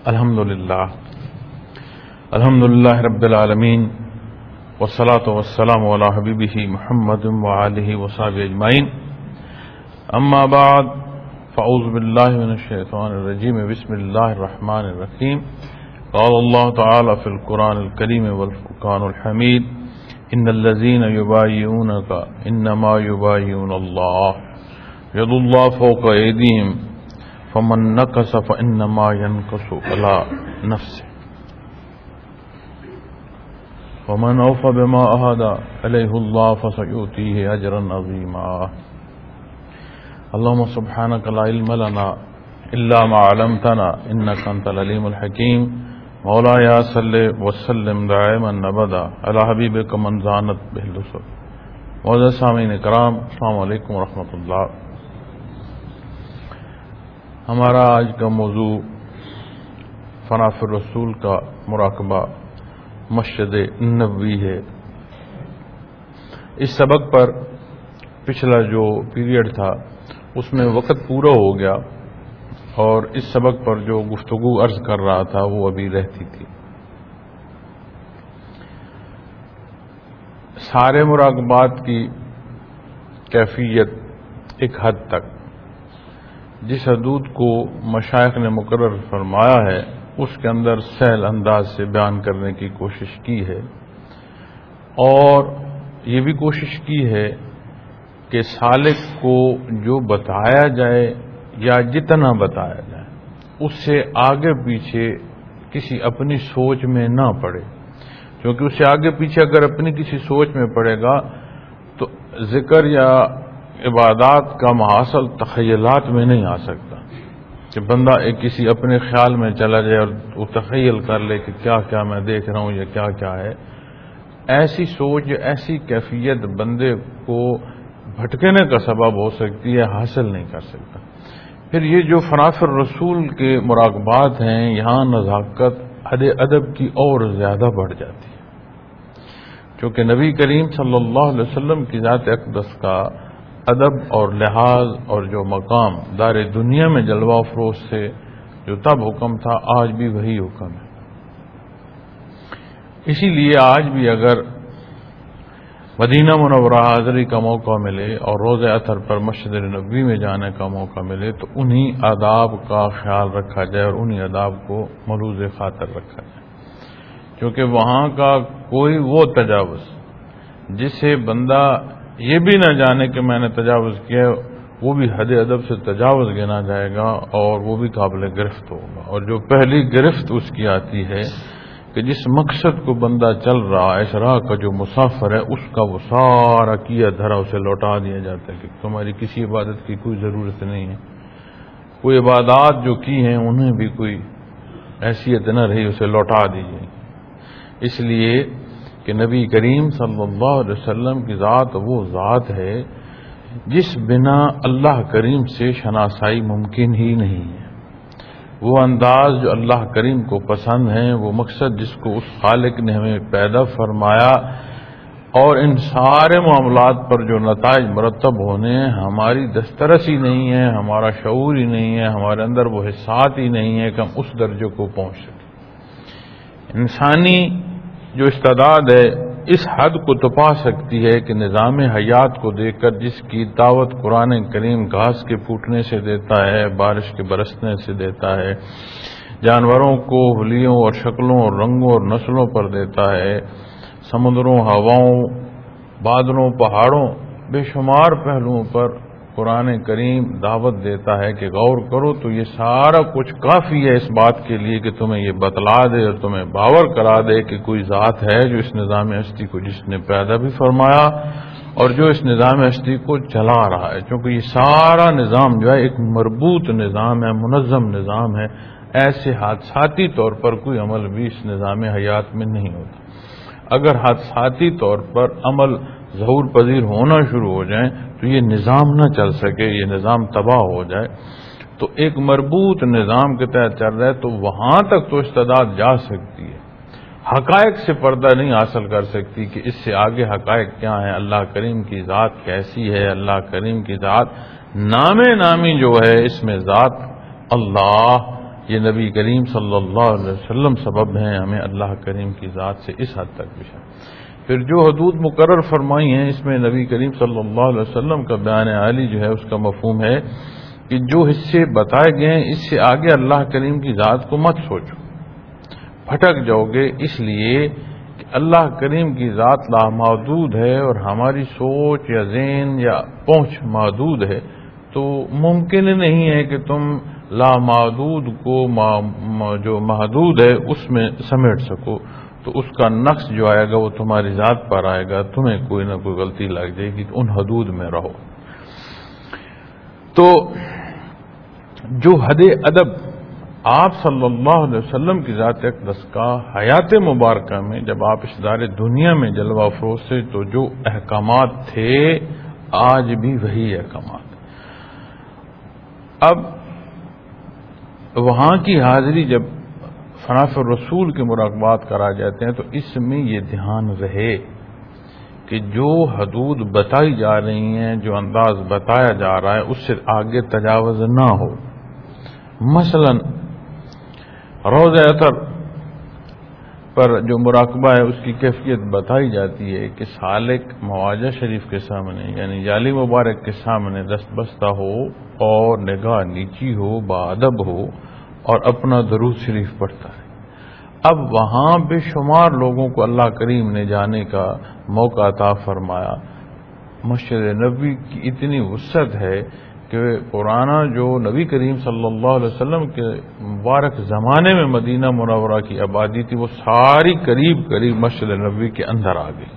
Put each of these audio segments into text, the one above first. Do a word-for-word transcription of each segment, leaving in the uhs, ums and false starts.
الحمد للہ الحمد للہ رب العالمین والصلاة والسلام علی حبیبہ محمد وآلہ وصحبہ اجمعین، اما بعد فاعوذ باللہ من الشیطان الرجیم، بسم اللہ الرحمن الرحیم۔ قال اللہ تعالی فی القرآن الکریم والفرقان الحمید، ان الذین یبایعونک انما یبایعون اللہ ید اللہ فوق ایدیہم فمن نکث فانما ینکث علی نفسہ ومن اوفى بما عهد عليه الله فسيؤتيه اجرا عظيما۔ اللهم سبحانك لا علم لنا الا ما علمتنا انك انت العليم الحكيم۔ مولاي صل وسلم دائما ابدا على حبيبك من زانت به الرسل۔ معزز سامعین کرام، السلام علیکم ورحمۃ اللہ۔ ہمارا آج کا موضوع فنا فی الرسول کا مراقبہ مسجد نبوی ہے۔ اس سبق پر پچھلا جو پیریڈ تھا اس میں وقت پورا ہو گیا، اور اس سبق پر جو گفتگو عرض کر رہا تھا وہ ابھی رہتی تھی۔ سارے مراقبات کی کیفیت ایک حد تک، جس حدود کو مشائخ نے مقرر فرمایا ہے اس کے اندر سہل انداز سے بیان کرنے کی کوشش کی ہے، اور یہ بھی کوشش کی ہے کہ سالک کو جو بتایا جائے یا جتنا بتایا جائے اس سے آگے پیچھے کسی اپنی سوچ میں نہ پڑے، کیونکہ اس سے آگے پیچھے اگر اپنی کسی سوچ میں پڑے گا تو ذکر یا عبادات کا محاصل تخیلات میں نہیں آ سکتا، کہ بندہ ایک کسی اپنے خیال میں چلا جائے اور وہ تخیل کر لے کہ کیا کیا میں دیکھ رہا ہوں یا کیا کیا ہے۔ ایسی سوچ، ایسی کیفیت بندے کو بھٹکنے کا سبب ہو سکتی ہے، حاصل نہیں کر سکتا۔ پھر یہ جو فنا فی الرسول کے مراقبات ہیں، یہاں نزاکت حد ادب کی اور زیادہ بڑھ جاتی ہے، کیونکہ نبی کریم صلی اللہ علیہ وسلم کی ذات اقدس کا ادب اور لحاظ اور جو مقام دار دنیا میں جلوہ افروز سے جو تب حکم تھا، آج بھی وہی حکم ہے۔ اسی لیے آج بھی اگر مدینہ منورہ حاضری کا موقع ملے اور روضہ اطہر پر مسجد نبوی میں جانے کا موقع ملے تو انہی آداب کا خیال رکھا جائے اور انہی آداب کو ملوز خاطر رکھا جائے، کیونکہ وہاں کا کوئی وہ تجاوز جسے بندہ یہ بھی نہ جانے کہ میں نے تجاوز کیا، وہ بھی حد ادب سے تجاوز گنا جائے گا اور وہ بھی قابل گرفت ہوگا۔ اور جو پہلی گرفت اس کی آتی ہے کہ جس مقصد کو بندہ چل رہا ہے، اس راہ کا جو مسافر ہے، اس کا وہ سارا کیا دھرا اسے لوٹا دیا جاتا ہے کہ تمہاری کسی عبادت کی کوئی ضرورت نہیں ہے، کوئی عبادات جو کی ہیں انہیں بھی کوئی حیثیت نہ رہی، اسے لوٹا دیجیے۔ اس لیے کہ نبی کریم صلی اللہ علیہ وسلم کی ذات وہ ذات ہے جس بنا اللہ کریم سے شناسائی ممکن ہی نہیں ہے۔ وہ انداز جو اللہ کریم کو پسند ہے، وہ مقصد جس کو اس خالق نے ہمیں پیدا فرمایا، اور ان سارے معاملات پر جو نتائج مرتب ہونے ہیں، ہماری دسترس ہی نہیں ہے، ہمارا شعور ہی نہیں ہے، ہمارے اندر وہ حسات ہی نہیں ہے کہ ہم اس درجے کو پہنچ سکیں۔ انسانی جو استعداد ہے اس حد کو تو پا سکتی ہے کہ نظام حیات کو دیکھ کر، جس کی دعوت قرآن کریم گھاس کے پھوٹنے سے دیتا ہے، بارش کے برسنے سے دیتا ہے، جانوروں کو حلیوں اور شکلوں اور رنگوں اور نسلوں پر دیتا ہے، سمندروں، ہواؤں، بادلوں، پہاڑوں، بے شمار پہلوؤں پر قرآن کریم دعوت دیتا ہے کہ غور کرو تو یہ سارا کچھ کافی ہے اس بات کے لیے کہ تمہیں یہ بتلا دے اور تمہیں باور کرا دے کہ کوئی ذات ہے جو اس نظام ہستی کو جس نے پیدا بھی فرمایا اور جو اس نظام ہستی کو چلا رہا ہے، کیونکہ یہ سارا نظام جو ہے ایک مربوط نظام ہے، منظم نظام ہے۔ ایسے حادثاتی طور پر کوئی عمل بھی اس نظام حیات میں نہیں ہوتا۔ اگر حادثاتی طور پر عمل ظہور پذیر ہونا شروع ہو جائیں تو یہ نظام نہ چل سکے، یہ نظام تباہ ہو جائے۔ تو ایک مربوط نظام کے تحت چل رہا ہے تو وہاں تک تو استعداد جا سکتی ہے، حقائق سے پردہ نہیں حاصل کر سکتی کہ اس سے آگے حقائق کیا ہیں، اللہ کریم کی ذات کیسی ہے۔ اللہ کریم کی ذات نام نامی جو ہے، اس میں ذات اللہ یہ نبی کریم صلی اللہ علیہ وسلم سبب ہیں ہمیں اللہ کریم کی ذات سے اس حد تک بھی. پھر جو حدود مقرر فرمائی ہیں اس میں نبی کریم صلی اللہ علیہ وسلم کا بیان عالی جو ہے اس کا مفہوم ہے کہ جو حصے بتائے گئے ہیں اس سے آگے اللہ کریم کی ذات کو مت سوچو، پھٹک جاؤ گے، اس لیے کہ اللہ کریم کی ذات لامحدود ہے اور ہماری سوچ یا ذہن یا پہنچ محدود ہے، تو ممکن نہیں ہے کہ تم لامحدود کو جو محدود ہے اس میں سمیٹ سکو. تو اس کا نقص جو آئے گا وہ تمہاری ذات پر آئے گا، تمہیں کوئی نہ کوئی غلطی لگ جائے گی. ان حدود میں رہو. تو جو حد ادب آپ صلی اللہ علیہ وسلم کی ذات اقدس کا حیات مبارکہ میں جب آپ اس دار دنیا میں جلوہ افروز سے، تو جو احکامات تھے آج بھی وہی احکامات. اب وہاں کی حاضری جب فناف الرسول کے مراقبات کرا جاتے ہیں تو اس میں یہ دھیان رہے کہ جو حدود بتائی جا رہی ہیں، جو انداز بتایا جا رہا ہے اس سے آگے تجاوز نہ ہو. مثلا روضہ اطہر پر جو مراقبہ ہے اس کی کیفیت بتائی جاتی ہے کہ سالک مواجہ شریف کے سامنے یعنی جالی مبارک کے سامنے دست بستہ ہو اور نگاہ نیچی ہو، باادب ہو اور اپنا درود شریف پڑھتا ہے. اب وہاں بے شمار لوگوں کو اللہ کریم نے جانے کا موقع عطا فرمایا. مسجد نبوی کی اتنی وسعت ہے کہ پرانا جو نبی کریم صلی اللہ علیہ وسلم کے مبارک زمانے میں مدینہ منورہ کی آبادی تھی وہ ساری قریب قریب مسجد نبوی کے اندر آ گئی.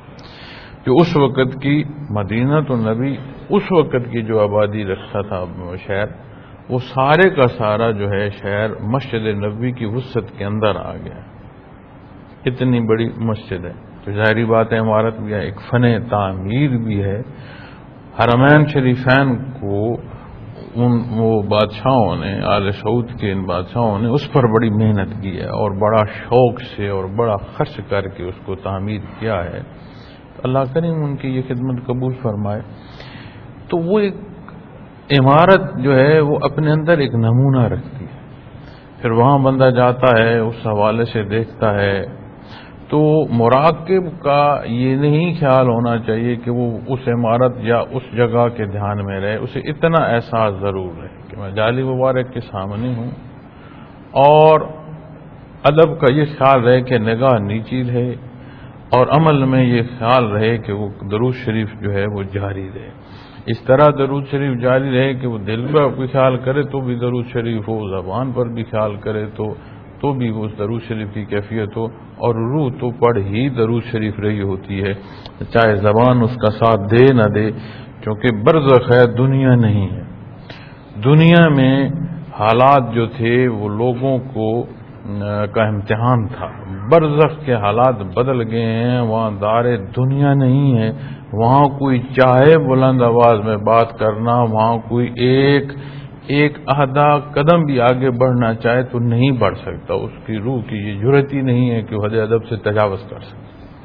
جو اس وقت کی مدینہ تو نبی اس وقت کی جو آبادی رکھتا تھا شہر، وہ سارے کا سارا جو ہے شہر مسجد نبوی کی وسعت کے اندر آ گیا. اتنی بڑی مسجد ہے تو ظاہری بات ہے عمارت بھی ہے، ایک فن تعمیر بھی ہے. حرمین شریفین کو ان وہ بادشاہوں نے، آل سعود کے ان بادشاہوں نے اس پر بڑی محنت کی ہے اور بڑا شوق سے اور بڑا خرچ کر کے اس کو تعمیر کیا ہے. اللہ کریم ان کی یہ خدمت قبول فرمائے. تو وہ ایک عمارت جو ہے وہ اپنے اندر ایک نمونہ رکھتی ہے. پھر وہاں بندہ جاتا ہے اس حوالے سے دیکھتا ہے تو مراقب کا یہ نہیں خیال ہونا چاہیے کہ وہ اس عمارت یا اس جگہ کے دھیان میں رہے. اسے اتنا احساس ضرور ہے کہ میں جالی مبارک کے سامنے ہوں، اور ادب کا یہ خیال رہے کہ نگاہ نیچی رہے، اور عمل میں یہ خیال رہے کہ وہ درود شریف جو ہے وہ جاری رہے. اس طرح درود شریف جاری رہے کہ وہ دل میں کوئی خیال کرے تو بھی درود شریف ہو، زبان پر بھی خیال کرے تو تو بھی وہ درود شریف کی کیفیت ہو، اور روح تو پڑھ ہی درود شریف رہی ہوتی ہے چاہے زبان اس کا ساتھ دے نہ دے. کیونکہ برزخ ہے، دنیا نہیں ہے. دنیا میں حالات جو تھے وہ لوگوں کو کا امتحان تھا. برزخ کے حالات بدل گئے ہیں، وہاں دار دنیا نہیں ہے. وہاں کوئی چاہے بلند آواز میں بات کرنا، وہاں کوئی ایک ایک آدھا قدم بھی آگے بڑھنا چاہے تو نہیں بڑھ سکتا. اس کی روح کی یہ جرأت ہی نہیں ہے کہ وہ حد ادب سے تجاوز کر سکے.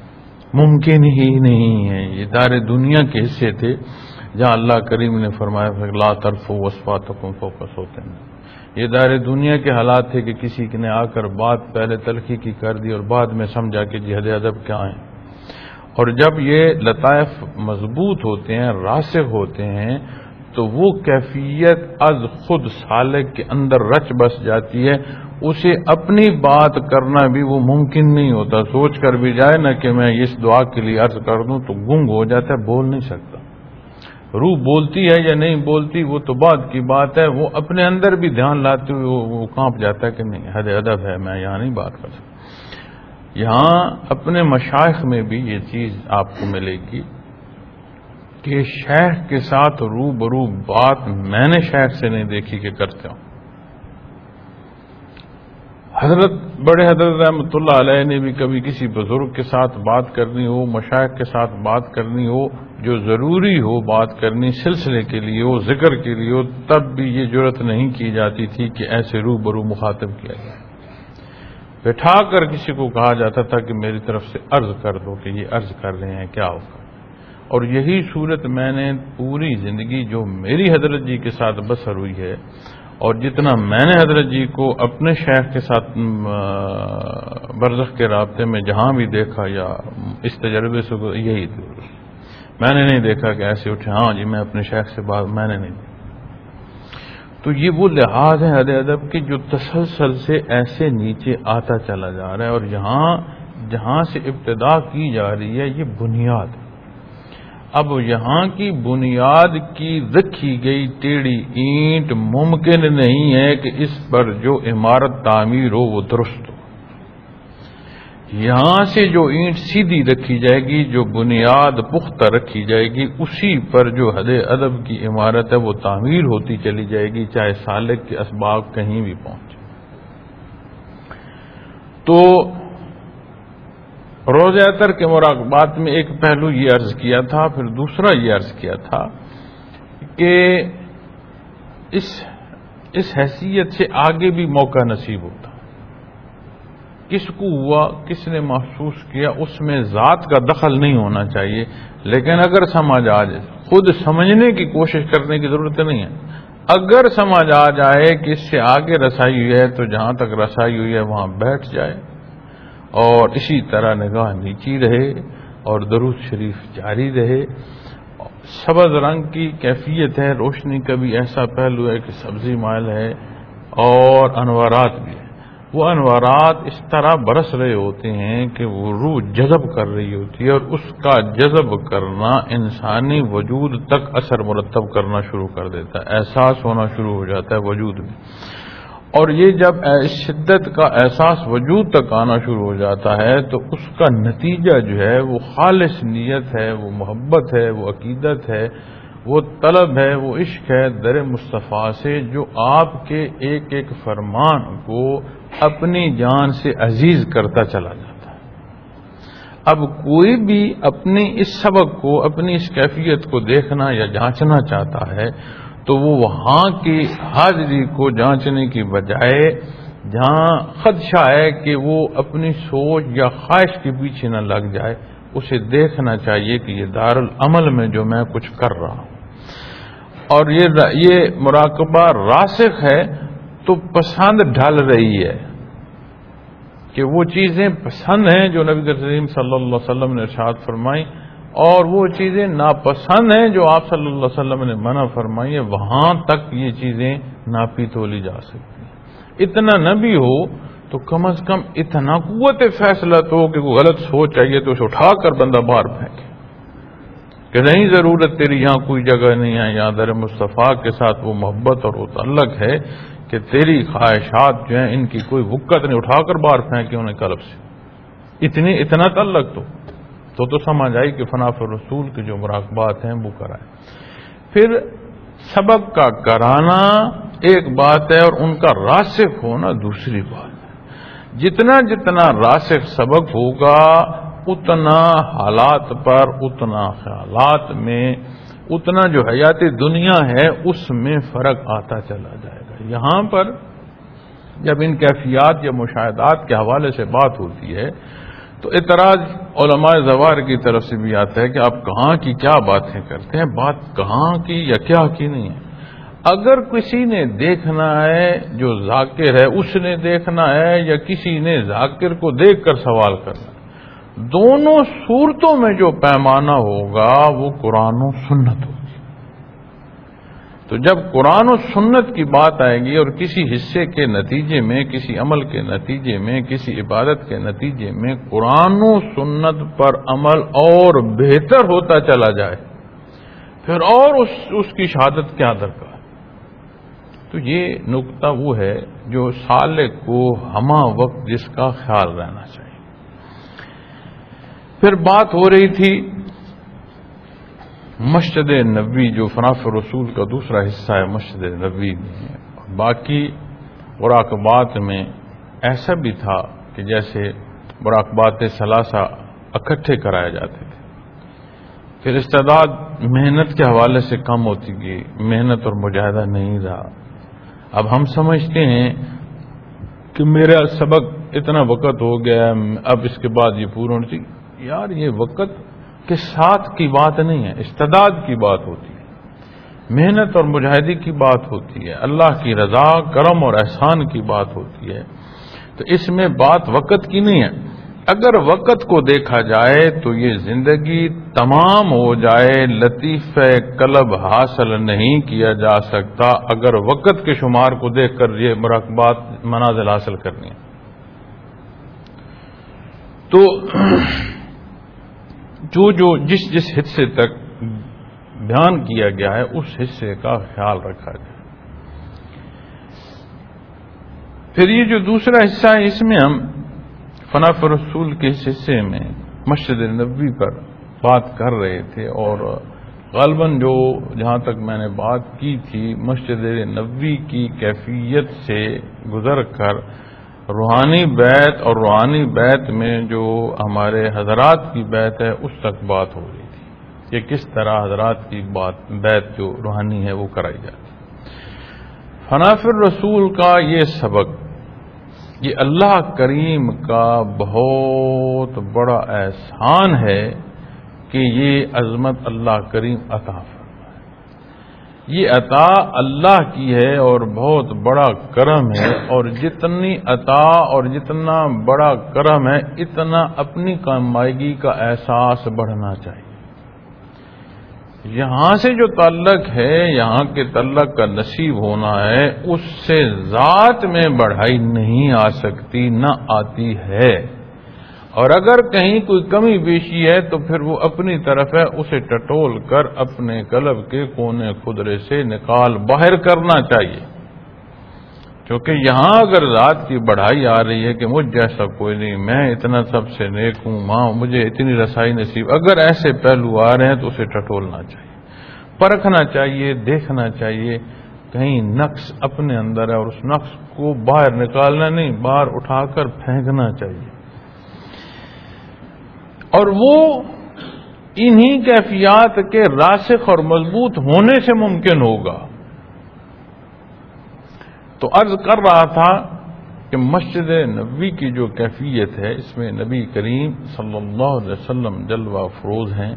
ممکن ہی نہیں ہے. یہ دار دنیا کے حصے تھے جہاں اللہ کریم نے فرمایا لا ترفعوا اصواتکم فوق صوت النبی. یہ دار دنیا کے حالات تھے کہ کسی نے آ کر بات پہلے تلخی کی کر دی اور بعد میں سمجھا کہ جی حد ادب کیا ہے. اور جب یہ لطائف مضبوط ہوتے ہیں، راسخ ہوتے ہیں، تو وہ کیفیت از خود سالک کے اندر رچ بس جاتی ہے. اسے اپنی بات کرنا بھی وہ ممکن نہیں ہوتا. سوچ کر بھی جائے نا کہ میں اس دعا کے لیے عرض کر دوں تو گنگ ہو جاتا ہے، بول نہیں سکتا. روح بولتی ہے یا نہیں بولتی وہ تو بات کی بات ہے. وہ اپنے اندر بھی دھیان لاتے ہوئے وہ کانپ جاتا ہے کہ نہیں حد ادب ہے، میں یہاں نہیں بات کر سکتا. یہاں اپنے مشائخ میں بھی یہ چیز آپ کو ملے گی کہ شیخ کے ساتھ رو برو بات میں نے شیخ سے نہیں دیکھی کہ کرتے ہوں. حضرت بڑے حضرت رحمۃ اللہ علیہ نے بھی کبھی کسی بزرگ کے ساتھ بات کرنی ہو، مشائخ کے ساتھ بات کرنی ہو، جو ضروری ہو بات کرنی سلسلے کے لیے ہو، ذکر کے لیے ہو، تب بھی یہ جرأت نہیں کی جاتی تھی کہ ایسے رو برو مخاطب کیا جائے. بٹھا کر کسی کو کہا جاتا تھا کہ میری طرف سے عرض کر دو کہ یہ عرض کر رہے ہیں کیا ہوگا. اور یہی صورت میں نے پوری زندگی جو میری حضرت جی کے ساتھ بسر ہوئی ہے اور جتنا میں نے حضرت جی کو اپنے شیخ کے ساتھ برزخ کے رابطے میں جہاں بھی دیکھا یا اس تجربے سے یہی میں نے نہیں دیکھا کہ ایسے اٹھے ہاں جی میں اپنے شیخ سے بات میں نے نہیں دیکھا. تو یہ وہ لحاظ ہے اہل ادب کی جو تسلسل سے ایسے نیچے آتا چلا جا رہا ہے، اور یہاں جہاں سے ابتدا کی جا رہی ہے یہ بنیاد. اب یہاں کی بنیاد کی رکھی گئی ٹیڑھی اینٹ ممکن نہیں ہے کہ اس پر جو عمارت تعمیر ہو وہ درست ہو. یہاں سے جو اینٹ سیدھی رکھی جائے گی، جو بنیاد پختہ رکھی جائے گی، اسی پر جو حد ادب کی عمارت ہے وہ تعمیر ہوتی چلی جائے گی، چاہے سالک کے اسباق کہیں بھی پہنچے. تو روضہ اطہر کے مراقبات میں ایک پہلو یہ عرض کیا تھا، پھر دوسرا یہ عرض کیا تھا کہ اس اس حیثیت سے آگے بھی موقع نصیب ہوتا. کس کو ہوا، کس نے محسوس کیا، اس میں ذات کا دخل نہیں ہونا چاہیے، لیکن اگر سمجھ آ جائے خود سمجھنے کی کوشش کرنے کی ضرورت نہیں ہے. اگر سمجھ آ جائے کہ اس سے آگے رسائی ہوئی ہے تو جہاں تک رسائی ہوئی ہے وہاں بیٹھ جائے اور اسی طرح نگاہ نیچی رہے اور درود شریف جاری رہے. سبز رنگ کی کیفیت ہے، روشنی کا بھی ایسا پہلو ہے کہ سبزی مائل ہے اور انوارات بھی ہے. وہ انوارات اس طرح برس رہے ہوتے ہیں کہ وہ روح جذب کر رہی ہوتی ہے، اور اس کا جذب کرنا انسانی وجود تک اثر مرتب کرنا شروع کر دیتا ہے، احساس ہونا شروع ہو جاتا ہے وجود میں. اور یہ جب شدت کا احساس وجود تک آنا شروع ہو جاتا ہے تو اس کا نتیجہ جو ہے وہ خالص نیت ہے، وہ محبت ہے، وہ عقیدت ہے، وہ طلب ہے، وہ عشق ہے در مصطفیٰ سے، جو آپ کے ایک ایک فرمان کو اپنی جان سے عزیز کرتا چلا جاتا ہے. اب کوئی بھی اپنی اس سبق کو، اپنی اس کیفیت کو دیکھنا یا جانچنا چاہتا ہے تو وہ وہاں کی حاضری کو جانچنے کی بجائے جہاں خدشہ ہے کہ وہ اپنی سوچ یا خواہش کے پیچھے نہ لگ جائے، اسے دیکھنا چاہیے کہ یہ دارالعمل میں جو میں کچھ کر رہا ہوں. اور یہ یہ مراقبہ راسخ ہے تو پسند ڈھل رہی ہے کہ وہ چیزیں پسند ہیں جو نبی کریم صلی اللہ علیہ وسلم نے ارشاد فرمائی، اور وہ چیزیں ناپسند ہیں جو آپ صلی اللہ علیہ وسلم نے منع فرمائی ہے. وہاں تک یہ چیزیں ناپی تولی جا سکتی ہیں. اتنا نہ بھی ہو تو کم از کم اتنا قوت فیصلہ تو کہ کوئی غلط سوچ چاہیے تو اسے اٹھا کر بندہ باہر پھینکے کہ نہیں ضرورت، تیری یہاں کوئی جگہ نہیں ہے. یہاں در مصطفیٰ کے ساتھ وہ محبت اور وہ تعلق ہے کہ تیری خواہشات جو ہیں ان کی کوئی وقت نہیں، اٹھا کر باہر پھینکے انہیں قلب سے. اتنی اتنا تعلق تو تو تو سمجھ آئی کہ فنا فی رسول کے جو مراقبات ہیں وہ کرائے. پھر سبق کا کرانا ایک بات ہے اور ان کا راسخ ہونا دوسری بات ہے. جتنا جتنا راسخ سبق ہوگا اتنا حالات پر، اتنا خیالات میں، اتنا جو حیاتی دنیا ہے اس میں فرق آتا چلا جائے گا. یہاں پر جب ان کیفیات یا مشاہدات کے حوالے سے بات ہوتی ہے تو اعتراض علماء زوار کی طرف سے بھی آتا ہے کہ آپ کہاں کی کیا باتیں کرتے ہیں، بات کہاں کی یا کیا کی نہیں ہے. اگر کسی نے دیکھنا ہے جو ذاکر ہے اس نے دیکھنا ہے یا کسی نے ذاکر کو دیکھ کر سوال کرنا ہے، دونوں صورتوں میں جو پیمانہ ہوگا وہ قرآن و سنت ہوگی. تو جب قرآن و سنت کی بات آئے گی اور کسی حصے کے نتیجے میں، کسی عمل کے نتیجے میں، کسی عبادت کے نتیجے میں قرآن و سنت پر عمل اور بہتر ہوتا چلا جائے پھر اور اس اس کی شہادت کیا درکار. تو یہ نقطہ وہ ہے جو سالک کو ہمہ وقت جس کا خیال رہنا چاہیے. پھر بات ہو رہی تھی مسجد نبوی، جو فنا فی رسول کا دوسرا حصہ ہے مسجد نبوی میں. باقی مراقبات میں ایسا بھی تھا کہ جیسے مراقبات ثلاثہ اکٹھے کرائے جاتے تھے، پھر استعداد محنت کے حوالے سے کم ہوتی گئی، محنت اور مجاہدہ نہیں رہا. اب ہم سمجھتے ہیں کہ میرا سبق اتنا وقت ہو گیا اب اس کے بعد یہ پورا ہونا چاہیے. یار یہ وقت کے ساتھ کی بات نہیں ہے، استعداد کی بات ہوتی ہے. محنت اور مجاہدی کی بات ہوتی ہے، اللہ کی رضا، کرم اور احسان کی بات ہوتی ہے، تو اس میں بات وقت کی نہیں ہے۔ اگر وقت کو دیکھا جائے تو یہ زندگی تمام ہو جائے، لطیفہ قلب حاصل نہیں کیا جا سکتا اگر وقت کے شمار کو دیکھ کر یہ مراقبات منازل حاصل کرنی ہے۔ تو جو جو جس جس حصے تک بیان کیا گیا ہے اس حصے کا خیال رکھا جائے۔ پھر یہ جو دوسرا حصہ ہے، اس میں ہم فناء رسول کے اس حصے میں مسجد نبوی پر بات کر رہے تھے، اور غالباً جو جہاں تک میں نے بات کی تھی مسجد نبوی کی کیفیت سے گزر کر روحانی بیت اور روحانی بیت میں جو ہمارے حضرات کی بیت ہے اس تک بات ہو رہی تھی کہ کس طرح حضرات کی بات بیت جو روحانی ہے وہ کرائی جاتی۔ فناء الرسول کا یہ سبق یہ اللہ کریم کا بہت بڑا احسان ہے کہ یہ عظمت اللہ کریم عطا فرمائے۔ یہ عطا اللہ کی ہے اور بہت بڑا کرم ہے، اور جتنی عطا اور جتنا بڑا کرم ہے اتنا اپنی کمائیگی کا احساس بڑھنا چاہیے۔ یہاں سے جو تعلق ہے، یہاں کے تعلق کا نصیب ہونا ہے، اس سے ذات میں بڑھائی نہیں آ سکتی، نہ آتی ہے، اور اگر کہیں کوئی کمی بیشی ہے تو پھر وہ اپنی طرف ہے، اسے ٹٹول کر اپنے قلب کے کونے خدرے سے نکال باہر کرنا چاہیے۔ کیونکہ یہاں اگر ذات کی بڑھائی آ رہی ہے کہ مجھ جیسا کوئی نہیں، میں اتنا سب سے نیک ہوں، ماں مجھے اتنی رسائی نصیب، اگر ایسے پہلو آ رہے ہیں تو اسے ٹٹولنا چاہیے، پرکھنا چاہیے، دیکھنا چاہیے کہیں نقص اپنے اندر ہے، اور اس نقص کو باہر نکالنا نہیں، باہر اٹھا کر پھینکنا چاہیے۔ اور وہ انہی کیفیات کے راسخ اور مضبوط ہونے سے ممکن ہوگا۔ تو عرض کر رہا تھا کہ مسجد نبوی کی جو کیفیت ہے اس میں نبی کریم صلی اللہ علیہ وسلم جلوہ افروز ہیں،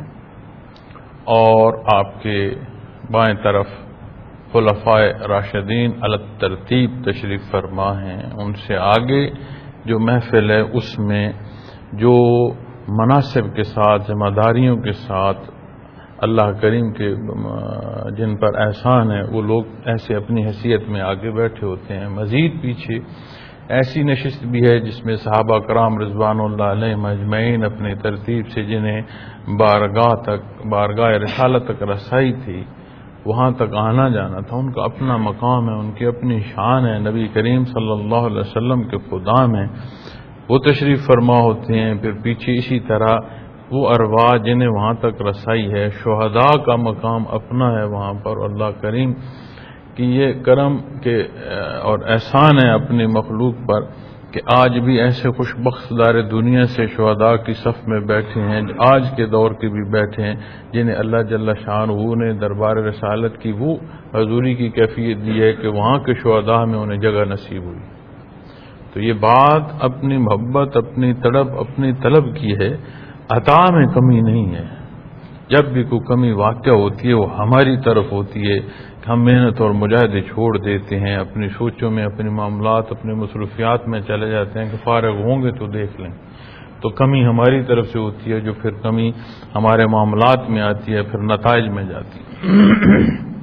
اور آپ کے بائیں طرف خلفائے راشدین علی ترتیب تشریف فرما ہیں، ان سے آگے جو محفل ہے اس میں جو مناصب کے ساتھ، ذمہ داریوں کے ساتھ اللہ کریم کے جن پر احسان ہے وہ لوگ ایسے اپنی حیثیت میں آگے بیٹھے ہوتے ہیں۔ مزید پیچھے ایسی نشست بھی ہے جس میں صحابہ کرام رضوان اللہ علیہم اجمعین اپنی ترتیب سے جنہیں بارگاہ تک بارگاہ رسالت تک رسائی تھی، وہاں تک آنا جانا تھا، ان کا اپنا مقام ہے، ان کی اپنی شان ہے، نبی کریم صلی اللہ علیہ وسلم کے خدام ہیں، وہ تشریف فرما ہوتے ہیں۔ پھر پیچھے اسی طرح وہ ارواح جنہیں وہاں تک رسائی ہے، شہداء کا مقام اپنا ہے وہاں پر، اللہ کریم کی یہ کرم کے اور احسان ہے اپنی مخلوق پر کہ آج بھی ایسے خوش بخت دار دنیا سے شہداء کی صف میں بیٹھے ہیں، آج کے دور کے بھی بیٹھے ہیں، جنہیں اللہ جل شانہ نے دربار رسالت کی وہ حضوری کی کیفیت دی ہے کہ وہاں کے شہداء میں انہیں جگہ نصیب ہوئی۔ تو یہ بات اپنی محبت، اپنی تڑپ، اپنی طلب کی ہے، عطا میں کمی نہیں ہے۔ جب بھی کوئی کمی واقع ہوتی ہے وہ ہماری طرف ہوتی ہے کہ ہم محنت اور مجاہدے چھوڑ دیتے ہیں، اپنی سوچوں میں، اپنے معاملات، اپنے مصروفیات میں چلے جاتے ہیں کہ فارغ ہوں گے تو دیکھ لیں، تو کمی ہماری طرف سے ہوتی ہے، جو پھر کمی ہمارے معاملات میں آتی ہے، پھر نتائج میں جاتی ہے۔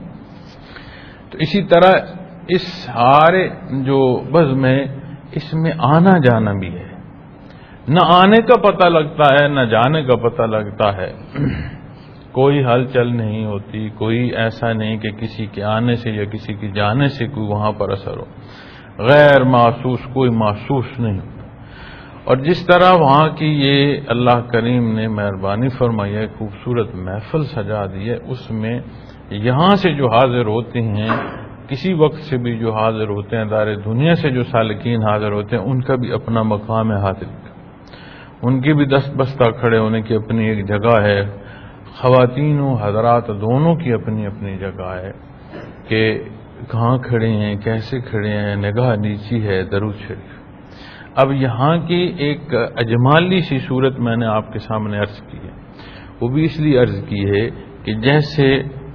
تو اسی طرح اس سارے جو بزم ہے اس میں آنا جانا بھی ہے، نہ آنے کا پتہ لگتا ہے نہ جانے کا پتہ لگتا ہے، کوئی ہلچل نہیں ہوتی، کوئی ایسا نہیں کہ کسی کے آنے سے یا کسی کے جانے سے کوئی وہاں پر اثر ہو، غیر محسوس کوئی محسوس نہیں ہوتا۔ اور جس طرح وہاں کی یہ اللہ کریم نے مہربانی فرمائی ہے، خوبصورت محفل سجا دی ہے، اس میں یہاں سے جو حاضر ہوتے ہیں، کسی وقت سے بھی جو حاضر ہوتے ہیں، دار دنیا سے جو سالکین حاضر ہوتے ہیں، ان کا بھی اپنا مقام ہے حاضر کا، ان کی بھی دست بستہ کھڑے ہونے کی اپنی ایک جگہ ہے، خواتین و حضرات دونوں کی اپنی اپنی جگہ ہے کہ کہاں کھڑے ہیں، کیسے کھڑے ہیں، نگاہ نیچی ہے، درود شریف۔ اب یہاں کی ایک اجمالی سی صورت میں نے آپ کے سامنے عرض کی ہے، وہ بھی اس لیے عرض کی ہے کہ جیسے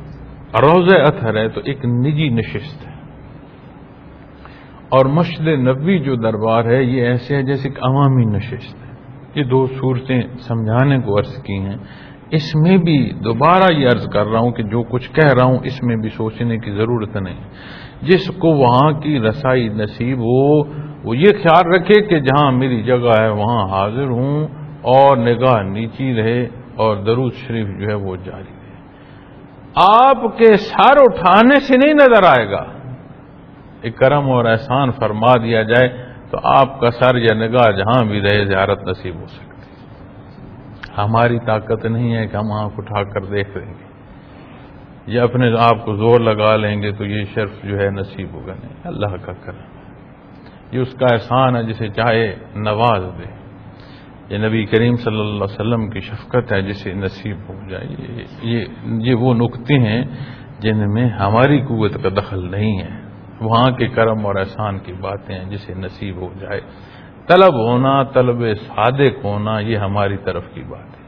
روضہ اطہر ہے تو ایک نجی نشست ہے، اور مسجد نبوی جو دربار ہے یہ ایسے ہے جیسے ایک عوامی نشست ہے۔ یہ دو صورتیں سمجھانے کو عرض کی ہیں۔ اس میں بھی دوبارہ یہ عرض کر رہا ہوں کہ جو کچھ کہہ رہا ہوں اس میں بھی سوچنے کی ضرورت نہیں۔ جس کو وہاں کی رسائی نصیب ہو وہ یہ خیال رکھے کہ جہاں میری جگہ ہے وہاں حاضر ہوں، اور نگاہ نیچی رہے اور درود شریف جو ہے وہ جاری رہے۔ آپ کے سر اٹھانے سے نہیں نظر آئے گا، ایک کرم اور احسان فرما دیا جائے تو آپ کا سر یا نگاہ جہاں بھی رہے زیارت نصیب ہو سکتی۔ ہماری طاقت نہیں ہے کہ ہم آنکھ اٹھا کر دیکھ لیں گے یا اپنے آپ کو زور لگا لیں گے تو یہ شرف جو ہے نصیب ہوگا، نہیں، اللہ کا کرم، یہ اس کا احسان ہے جسے چاہے نواز دے۔ یہ نبی کریم صلی اللہ علیہ وسلم کی شفقت ہے جسے نصیب ہو جائے۔ یہ یہ وہ نکتے ہیں جن میں ہماری قوت کا دخل نہیں ہے، وہاں کے کرم اور احسان کی باتیں ہیں جسے نصیب ہو جائے۔ طلب ہونا، طلب صادق ہونا، یہ ہماری طرف کی بات ہے۔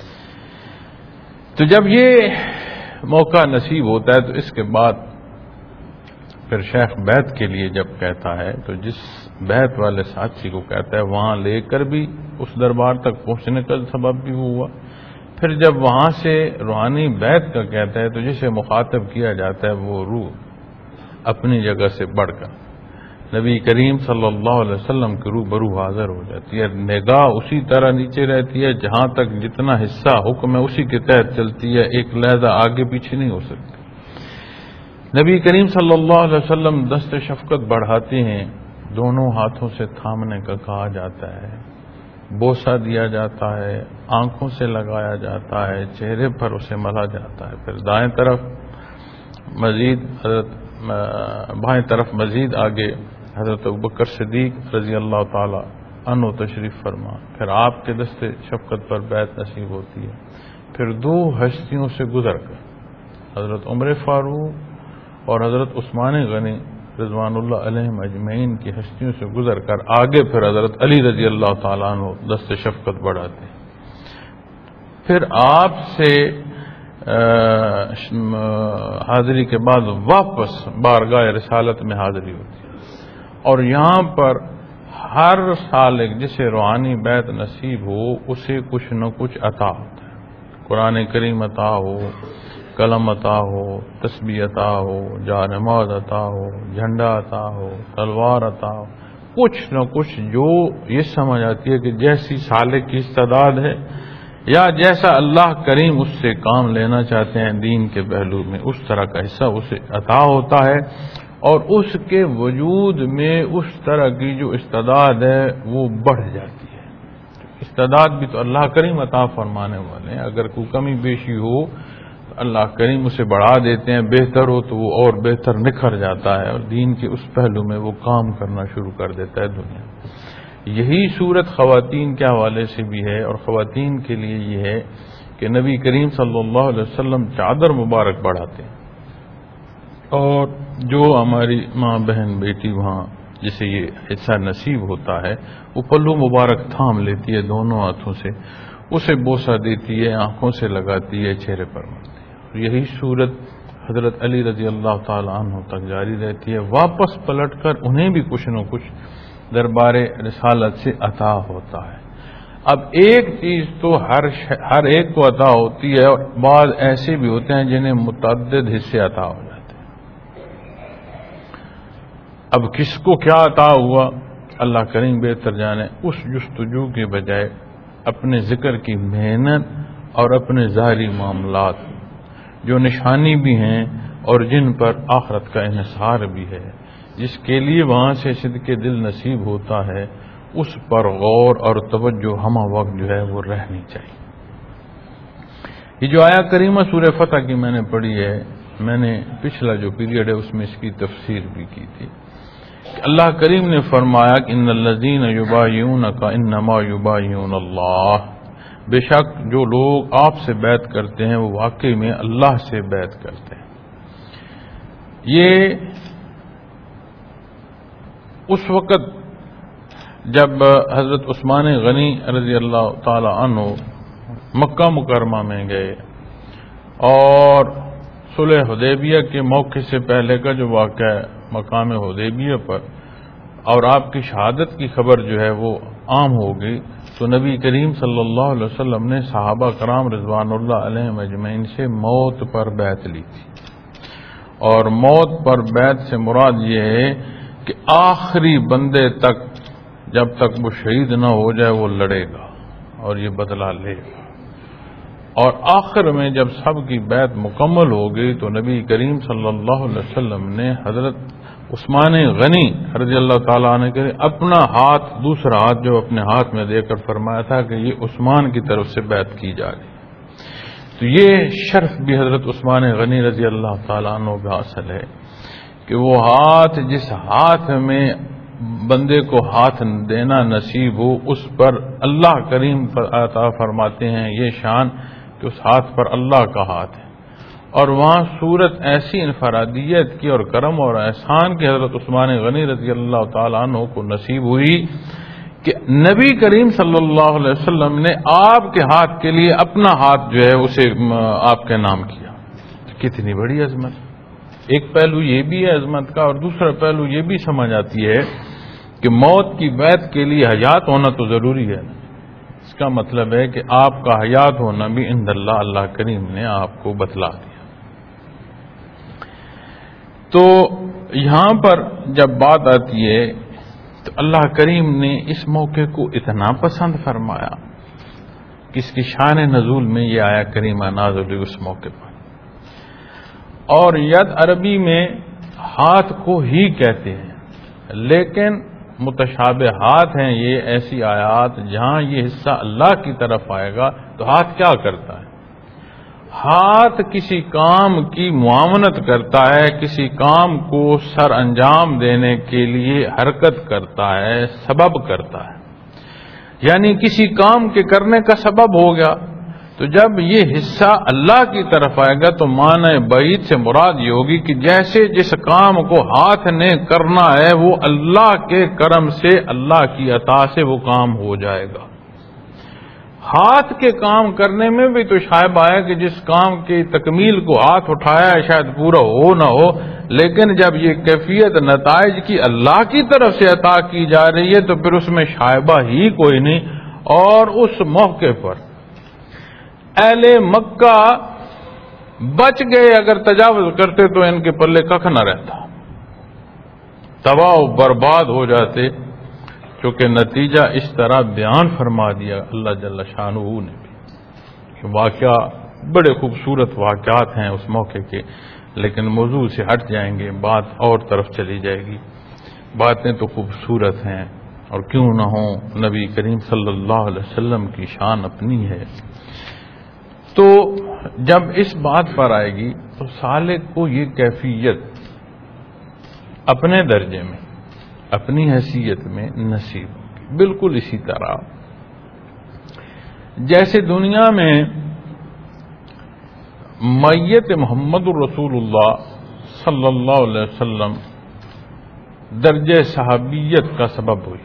تو جب یہ موقع نصیب ہوتا ہے تو اس کے بعد پھر شیخ بیت کے لیے جب کہتا ہے تو جس بیت والے ساتھی کو کہتا ہے وہاں لے کر بھی اس دربار تک پہنچنے کا سبب بھی ہوا۔ پھر جب وہاں سے روحانی بیت کا کہتا ہے تو جسے مخاطب کیا جاتا ہے وہ روح اپنی جگہ سے بڑھ کر نبی کریم صلی اللہ علیہ وسلم کے روبرو حاضر ہو جاتی ہے۔ نگاہ اسی طرح نیچے رہتی ہے جہاں تک جتنا حصہ حکم ہے اسی کے تحت چلتی ہے، ایک لہجہ آگے پیچھے نہیں ہو سکتی۔ نبی کریم صلی اللہ علیہ وسلم دست شفقت بڑھاتے ہیں، دونوں ہاتھوں سے تھامنے کا کہا جاتا ہے، بوسہ دیا جاتا ہے، آنکھوں سے لگایا جاتا ہے، چہرے پر اسے ملا جاتا ہے۔ پھر دائیں طرف مزید حضرت بائیں طرف مزید آگے حضرت ابوبکر صدیق رضی اللہ تعالی عنہ تشریف فرما، پھر آپ کے دست شفقت پر بیعت نصیب ہوتی ہے۔ پھر دو ہستیوں سے گزر کر حضرت عمر فاروق اور حضرت عثمان غنی رضوان اللہ علیہم اجمعین کی ہستیوں سے گزر کر آگے پھر حضرت علی رضی اللہ تعالیٰ عنہ دست شفقت بڑھاتے ہیں۔ پھر آپ سے حاضری کے بعد واپس بارگاہ رسالت میں حاضری ہوتی ہے، اور یہاں پر ہر سالک جسے روحانی بیت نصیب ہو اسے کچھ نہ کچھ عطا ہوتا ہے۔ قرآن کریم عطا ہو، قلم عطا ہو، تسبیح عطا ہو، جانماز عطا ہو، جھنڈا عطا ہو، تلوار عطا ہو، کچھ نہ کچھ جو یہ سمجھ آتی ہے کہ جیسی سالک کی استعداد ہے یا جیسا اللہ کریم اس سے کام لینا چاہتے ہیں دین کے پہلو میں اس طرح کا حصہ اسے عطا ہوتا ہے، اور اس کے وجود میں اس طرح کی جو استعداد ہے وہ بڑھ جاتی ہے۔ استعداد بھی تو اللہ کریم عطا فرمانے والے ہیں، اگر کوئی کمی بیشی ہو تو اللہ کریم اسے بڑھا دیتے ہیں، بہتر ہو تو وہ اور بہتر نکھر جاتا ہے اور دین کے اس پہلو میں وہ کام کرنا شروع کر دیتا ہے دنیا۔ یہی صورت خواتین کے حوالے سے بھی ہے، اور خواتین کے لیے یہ ہے کہ نبی کریم صلی اللہ علیہ وسلم چادر مبارک بڑھاتے ہیں، اور جو ہماری ماں بہن بیٹی وہاں جسے یہ حصہ نصیب ہوتا ہے وہ پلو مبارک تھام لیتی ہے دونوں ہاتھوں سے، اسے بوسہ دیتی ہے، آنکھوں سے لگاتی ہے، چہرے پر مارتی ہے۔ یہی صورت حضرت علی رضی اللہ تعالی عنہ تک جاری رہتی ہے۔ واپس پلٹ کر انہیں بھی کچھ نہ کچھ دربار رسالت سے عطا ہوتا ہے۔ اب ایک چیز تو ہر ہر ایک کو عطا ہوتی ہے، اور بعض ایسے بھی ہوتے ہیں جنہیں متعدد حصے عطا ہو جاتے ہیں۔ اب کس کو کیا عطا ہوا اللہ کریم بہتر جانے، اس جستجو کے بجائے اپنے ذکر کی محنت اور اپنے ظاہری معاملات جو نشانی بھی ہیں اور جن پر آخرت کا انحصار بھی ہے، جس کے لیے وہاں سے صدق دل نصیب ہوتا ہے، اس پر غور اور توجہ ہمہ وقت جو ہے وہ رہنی چاہیے۔ یہ جو آیا کریمہ سورہ فتح کی میں نے پڑھی ہے، میں نے پچھلا جو پیریڈ ہے اس میں اس کی تفسیر بھی کی تھی کہ اللہ کریم نے فرمایا کہ ان الذین یبایعونک انما یبایعون اللہ، بے شک جو لوگ آپ سے بیعت کرتے ہیں وہ واقعی میں اللہ سے بیعت کرتے ہیں۔ یہ اس وقت جب حضرت عثمان غنی رضی اللہ تعالی عنہ مکہ مکرمہ میں گئے اور صلح حدیبیہ کے موقع سے پہلے کا جو واقعہ ہے مقام حدیبیہ پر، اور آپ کی شہادت کی خبر جو ہے وہ عام ہو گئی، تو نبی کریم صلی اللہ علیہ وسلم نے صحابہ کرام رضوان اللہ علیہم اجمعین سے موت پر بیعت لی تھی. اور موت پر بیعت سے مراد یہ ہے کہ آخری بندے تک جب تک وہ شہید نہ ہو جائے وہ لڑے گا اور یہ بدلہ لے گا. اور آخر میں جب سب کی بیعت مکمل ہو گئی تو نبی کریم صلی اللہ علیہ وسلم نے حضرت عثمان غنی رضی اللہ تعالیٰ عنہ کے اپنا ہاتھ، دوسرا ہاتھ جو اپنے ہاتھ میں دے کر فرمایا تھا کہ یہ عثمان کی طرف سے بیعت کی جا رہی. تو یہ شرف بھی حضرت عثمان غنی رضی اللہ تعالیٰ عنہ کا حاصل ہے کہ وہ ہاتھ، جس ہاتھ میں بندے کو ہاتھ دینا نصیب ہو، اس پر اللہ کریم عطا فرماتے ہیں یہ شان کہ اس ہاتھ پر اللہ کا ہاتھ ہے. اور وہاں صورت ایسی انفرادیت کی اور کرم اور احسان کی حضرت عثمان غنی رضی اللہ تعالیٰ عنہ کو نصیب ہوئی کہ نبی کریم صلی اللہ علیہ وسلم نے آپ کے ہاتھ کے لیے اپنا ہاتھ جو ہے اسے آپ کے نام کیا. کتنی بڑی عظمت. ایک پہلو یہ بھی ہے عظمت کا، اور دوسرا پہلو یہ بھی سمجھ آتی ہے کہ موت کی بیعت کے لیے حیات ہونا تو ضروری ہے. اس کا مطلب ہے کہ آپ کا حیات ہونا بھی عند اللہ، اللہ کریم نے آپ کو بتلا دیا. تو یہاں پر جب بات آتی ہے تو اللہ کریم نے اس موقع کو اتنا پسند فرمایا کہ اس کی شان نزول میں یہ آیا کریمہ نازل ہوئی اس موقع پر. اور ید عربی میں ہاتھ کو ہی کہتے ہیں، لیکن متشابہات ہیں یہ ایسی آیات جہاں یہ حصہ اللہ کی طرف آئے گا تو ہاتھ کیا کرتا ہے؟ ہاتھ کسی کام کی معاونت کرتا ہے، کسی کام کو سر انجام دینے کے لیے حرکت کرتا ہے، سبب کرتا ہے، یعنی کسی کام کے کرنے کا سبب ہو گیا. تو جب یہ حصہ اللہ کی طرف آئے گا تو معنی بعید سے مراد یہ ہوگی کہ جیسے جس کام کو ہاتھ نے کرنا ہے وہ اللہ کے کرم سے، اللہ کی عطا سے وہ کام ہو جائے گا. ہاتھ کے کام کرنے میں بھی تو شائبہ ہے کہ جس کام کی تکمیل کو ہاتھ اٹھایا ہے شاید پورا ہو نہ ہو، لیکن جب یہ کیفیت نتائج کی اللہ کی طرف سے عطا کی جا رہی ہے تو پھر اس میں شائبہ ہی کوئی نہیں. اور اس موقع پر اہل مکہ بچ گئے، اگر تجاوز کرتے تو ان کے پلے ککھ نہ رہتا، تباہ و برباد ہو جاتے. چونکہ نتیجہ اس طرح بیان فرما دیا اللہ جل شانہ نے بھی کہ واقعہ بڑے خوبصورت واقعات ہیں اس موقع کے، لیکن موضوع سے ہٹ جائیں گے، بات اور طرف چلی جائے گی. باتیں تو خوبصورت ہیں اور کیوں نہ ہوں، نبی کریم صلی اللہ علیہ وسلم کی شان اپنی ہے. تو جب اس بات پر آئے گی تو سالک کو یہ کیفیت اپنے درجے میں، اپنی حیثیت میں نصیب ہوگی. بالکل اسی طرح جیسے دنیا میں میت محمد الرسول اللہ صلی اللہ علیہ وسلم درجہ صحابیت کا سبب ہوئی.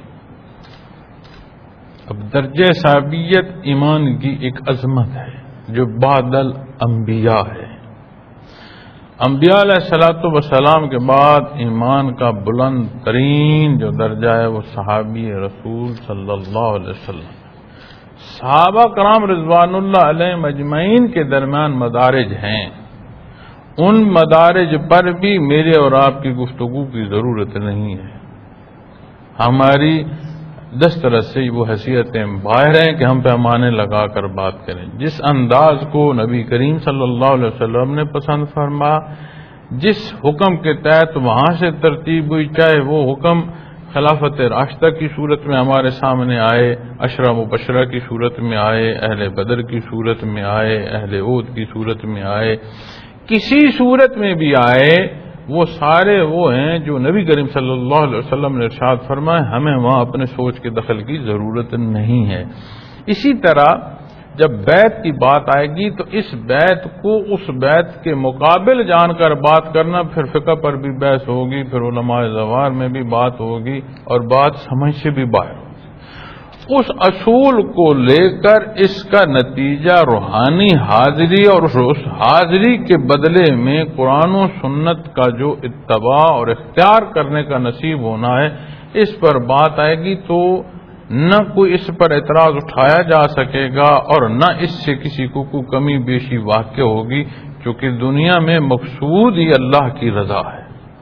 اب درجہ صحابیت ایمان کی ایک عظمت ہے جو بعد الانبیاء ہے. انبیاء علیہ الصلوۃ والسلام کے بعد ایمان کا بلند ترین جو درجہ ہے وہ صحابی رسول صلی اللہ علیہ وسلم. صحابہ کرام رضوان اللہ علیہم اجمعین کے درمیان مدارج ہیں، ان مدارج پر بھی میرے اور آپ کی گفتگو کی ضرورت نہیں ہے. ہماری دسترس سے وہ حیثیتیں باہر ہیں کہ ہم پیمانے لگا کر بات کریں. جس انداز کو نبی کریم صلی اللہ علیہ وسلم نے پسند فرما، جس حکم کے تحت وہاں سے ترتیب ہوئی، چاہے وہ حکم خلافت راشدہ کی صورت میں ہمارے سامنے آئے، عشرہ مبشرہ کی صورت میں آئے، اہل بدر کی صورت میں آئے، اہل احد کی صورت میں آئے، کسی صورت میں بھی آئے، وہ سارے وہ ہیں جو نبی کریم صلی اللہ علیہ وسلم نے ارشاد فرمائے، ہمیں وہاں اپنے سوچ کے دخل کی ضرورت نہیں ہے. اسی طرح جب بیعت کی بات آئے گی تو اس بیعت کو اس بیعت کے مقابل جان کر بات کرنا، پھر فقہ پر بھی بحث ہوگی، پھر علماء زوار میں بھی بات ہوگی اور بات سمجھ سے بھی باہر ہوگی. اس اصول کو لے کر اس کا نتیجہ روحانی حاضری اور اس حاضری کے بدلے میں قرآن و سنت کا جو اتباع اور اختیار کرنے کا نصیب ہونا ہے، اس پر بات آئے گی تو نہ کوئی اس پر اعتراض اٹھایا جا سکے گا اور نہ اس سے کسی کو کوئی کمی بیشی واقع ہوگی، کیونکہ دنیا میں مقصود ہی اللہ کی رضا ہے۔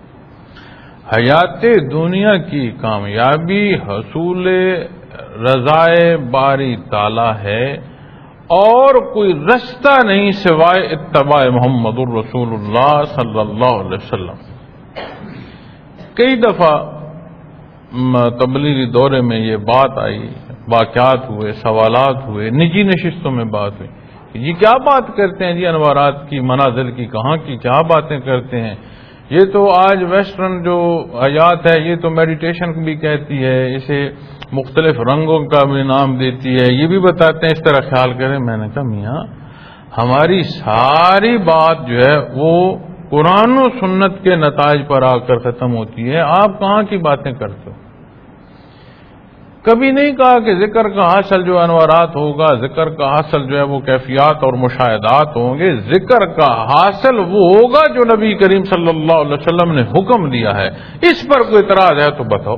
حیات دنیا کی کامیابی حصول رضائے باری تعالی ہے اور کوئی رستہ نہیں سوائے اتباع محمد الرسول اللہ صلی اللہ علیہ وسلم۔ کئی دفعہ تبلیغی دورے میں یہ بات آئی، واقعات ہوئے، سوالات ہوئے، نجی نشستوں میں بات ہوئی کہ جی کیا بات کرتے ہیں جی انوارات کی، منازل کی، کہاں کی کیا باتیں کرتے ہیں، یہ تو آج ویسٹرن جو حیات ہے یہ تو میڈیٹیشن بھی کہتی ہے، اسے مختلف رنگوں کا بھی نام دیتی ہے، یہ بھی بتاتے ہیں اس طرح خیال کریں۔ میں نے کہا میاں ہماری ساری بات جو ہے وہ قرآن و سنت کے نتائج پر آ کر ختم ہوتی ہے، آپ کہاں کی باتیں کرتے ہو؟ کبھی نہیں کہا کہ ذکر کا حاصل جو انوارات ہوگا، ذکر کا حاصل جو ہے وہ کیفیات اور مشاہدات ہوں گے، ذکر کا حاصل وہ ہوگا جو نبی کریم صلی اللہ علیہ وسلم نے حکم دیا ہے۔ اس پر کوئی اعتراض ہے تو بتاؤ،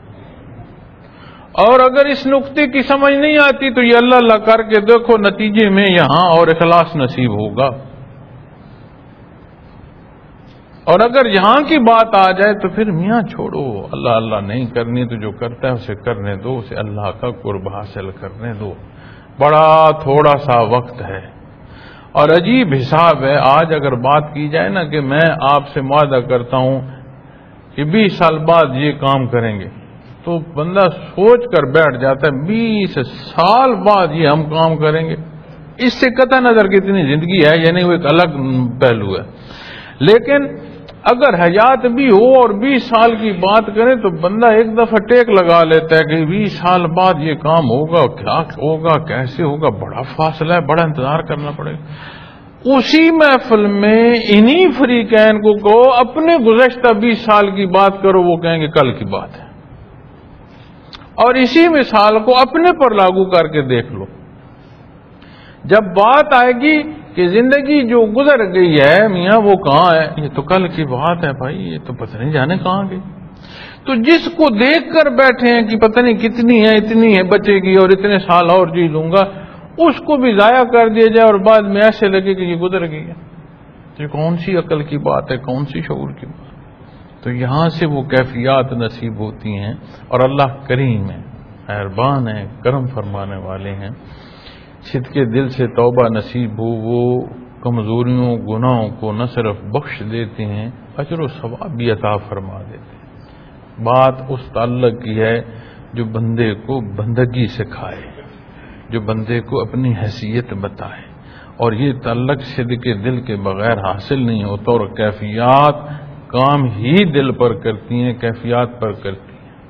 اور اگر اس نقطے کی سمجھ نہیں آتی تو یہ اللہ اللہ کر کے دیکھو، نتیجے میں یہاں اور اخلاص نصیب ہوگا، اور اگر یہاں کی بات آ جائے تو پھر میاں چھوڑو، اللہ اللہ نہیں کرنی تو جو کرتا ہے اسے کرنے دو، اسے اللہ کا قرب حاصل کرنے دو، بڑا تھوڑا سا وقت ہے۔ اور عجیب حساب ہے، آج اگر بات کی جائے نا کہ میں آپ سے معاہدہ کرتا ہوں کہ بیس سال بعد یہ کام کریں گے، تو بندہ سوچ کر بیٹھ جاتا ہے بیس سال بعد یہ ہم کام کریں گے، اس سے قطع نظر کتنی زندگی ہے، یعنی وہ ایک الگ پہلو ہے۔ لیکن اگر حیات بھی ہو اور بیس سال کی بات کریں تو بندہ ایک دفعہ ٹیک لگا لیتا ہے کہ بیس سال بعد یہ کام ہوگا، کیا ہوگا، کیسے ہوگا، بڑا فاصلہ ہے، بڑا انتظار کرنا پڑے گا۔ اسی محفل میں انہی فریقین کو کہو اپنے گزشتہ بیس سال کی بات کرو، وہ کہیں گے کل کی بات ہے، اور اسی مثال کو اپنے پر لاگو کر کے دیکھ لو۔ جب بات آئے گی کہ زندگی جو گزر گئی ہے میاں وہ کہاں ہے، یہ تو کل کی بات ہے بھائی، یہ تو پتہ نہیں جانے کہاں گئی، تو جس کو دیکھ کر بیٹھے ہیں کہ پتہ نہیں کتنی ہے، اتنی ہے بچے گی اور اتنے سال اور جی لوں گا، اس کو بھی ضائع کر دیا جائے اور بعد میں ایسے لگے کہ یہ گزر گئی ہے، یہ کون سی عقل کی بات ہے، کون سی شعور کی بات؟ تو یہاں سے وہ کیفیات نصیب ہوتی ہیں، اور اللہ کریم ہے، مہربان ہے، کرم فرمانے والے ہیں، صدقے دل سے توبہ نصیب ہو وہ کمزوریوں گناہوں کو نہ صرف بخش دیتے ہیں، اجر و ثواب بھی عطا فرما دیتے ہیں۔ بات اس تعلق کی ہے جو بندے کو بندگی سکھائے، جو بندے کو اپنی حیثیت بتائے، اور یہ تعلق صدقے دل کے بغیر حاصل نہیں ہوتا، اور کیفیات کام ہی دل پر کرتی ہیں، کیفیات پر کرتی ہیں۔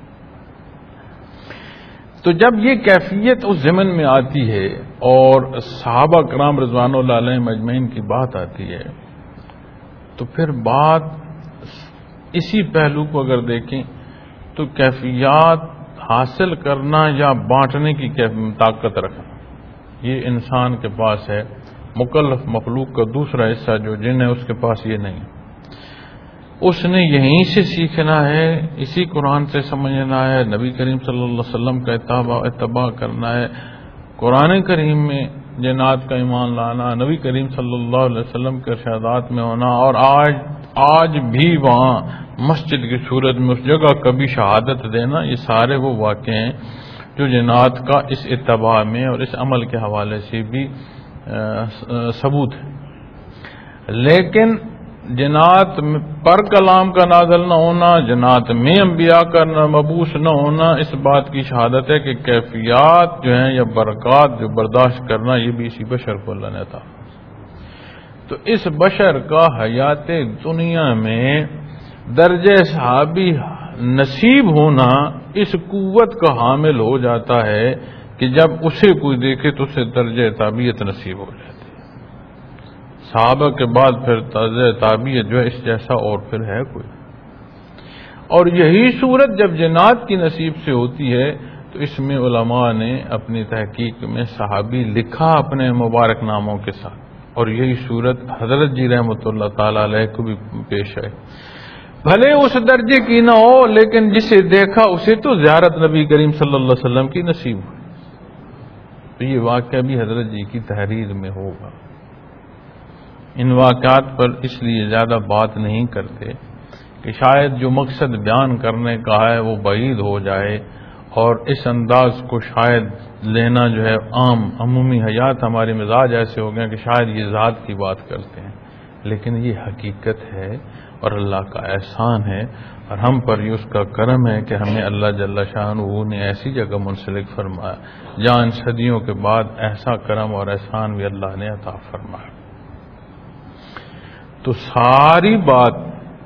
تو جب یہ کیفیت اس ضمن میں آتی ہے اور صحابہ کرام رضوان اللہ علیہم اجمعین کی بات آتی ہے، تو پھر بات اسی پہلو کو اگر دیکھیں تو کیفیات حاصل کرنا یا بانٹنے کی طاقت رکھنا یہ انسان کے پاس ہے، مکلف مخلوق کا دوسرا حصہ جو جن ہے اس کے پاس یہ نہیں ہے، اس نے یہیں سے سیکھنا ہے، اسی قرآن سے سمجھنا ہے، نبی کریم صلی اللہ علیہ وسلم کا اتباع اتباع کرنا ہے، قرآن کریم میں جنات کا ایمان لانا، نبی کریم صلی اللہ علیہ وسلم کے ارشادات میں ہونا، اور آج آج بھی وہاں مسجد کی صورت میں اس جگہ کبھی شہادت دینا، یہ سارے وہ واقعے ہیں جو جنات کا اس اتباع میں اور اس عمل کے حوالے سے بھی ثبوت ہے۔ لیکن جنات پر کلام کا نازل نہ ہونا، جنات میں انبیاء کا مبعوث نہ ہونا، اس بات کی شہادت ہے کہ کیفیات جو ہیں یا برکات جو برداشت کرنا یہ بھی اسی بشر کو اللہ نے عطا۔ تو اس بشر کا حیات دنیا میں درجہ صحابی نصیب ہونا اس قوت کا حامل ہو جاتا ہے کہ جب اسے کوئی دیکھے تو اسے درجہ تابعیت نصیب ہو جاتی ہے۔ صحابہ کے بعد پھر درجہ تابعیت جو ہے اس جیسا اور پھر ہے کوئی، اور یہی صورت جب جنات کی نصیب سے ہوتی ہے تو اس میں علماء نے اپنی تحقیق میں صحابی لکھا اپنے مبارک ناموں کے ساتھ، اور یہی صورت حضرت جی رحمۃ اللہ تعالی علیہ کو بھی پیش آئے. بھلے اس درجے کی نہ ہو، لیکن جسے دیکھا اسے تو زیارت نبی کریم صلی اللہ علیہ وسلم کی نصیب ہوئی. تو یہ واقعہ بھی حضرت جی کی تحریر میں ہوگا. ان واقعات پر اس لیے زیادہ بات نہیں کرتے کہ شاید جو مقصد بیان کرنے کا ہے وہ بعید ہو جائے، اور اس انداز کو شاید لینا جو ہے عام عمومی حیات ہمارے مزاج ایسے ہو گئے کہ شاید یہ ذات کی بات کرتے ہیں، لیکن یہ حقیقت ہے اور اللہ کا احسان ہے، اور ہم پر یہ اس کا کرم ہے کہ ہمیں اللہ جل شانہ نے ایسی جگہ منسلک فرمایا جہاں ان صدیوں کے بعد ایسا کرم اور احسان بھی اللہ نے عطا فرمایا. تو ساری بات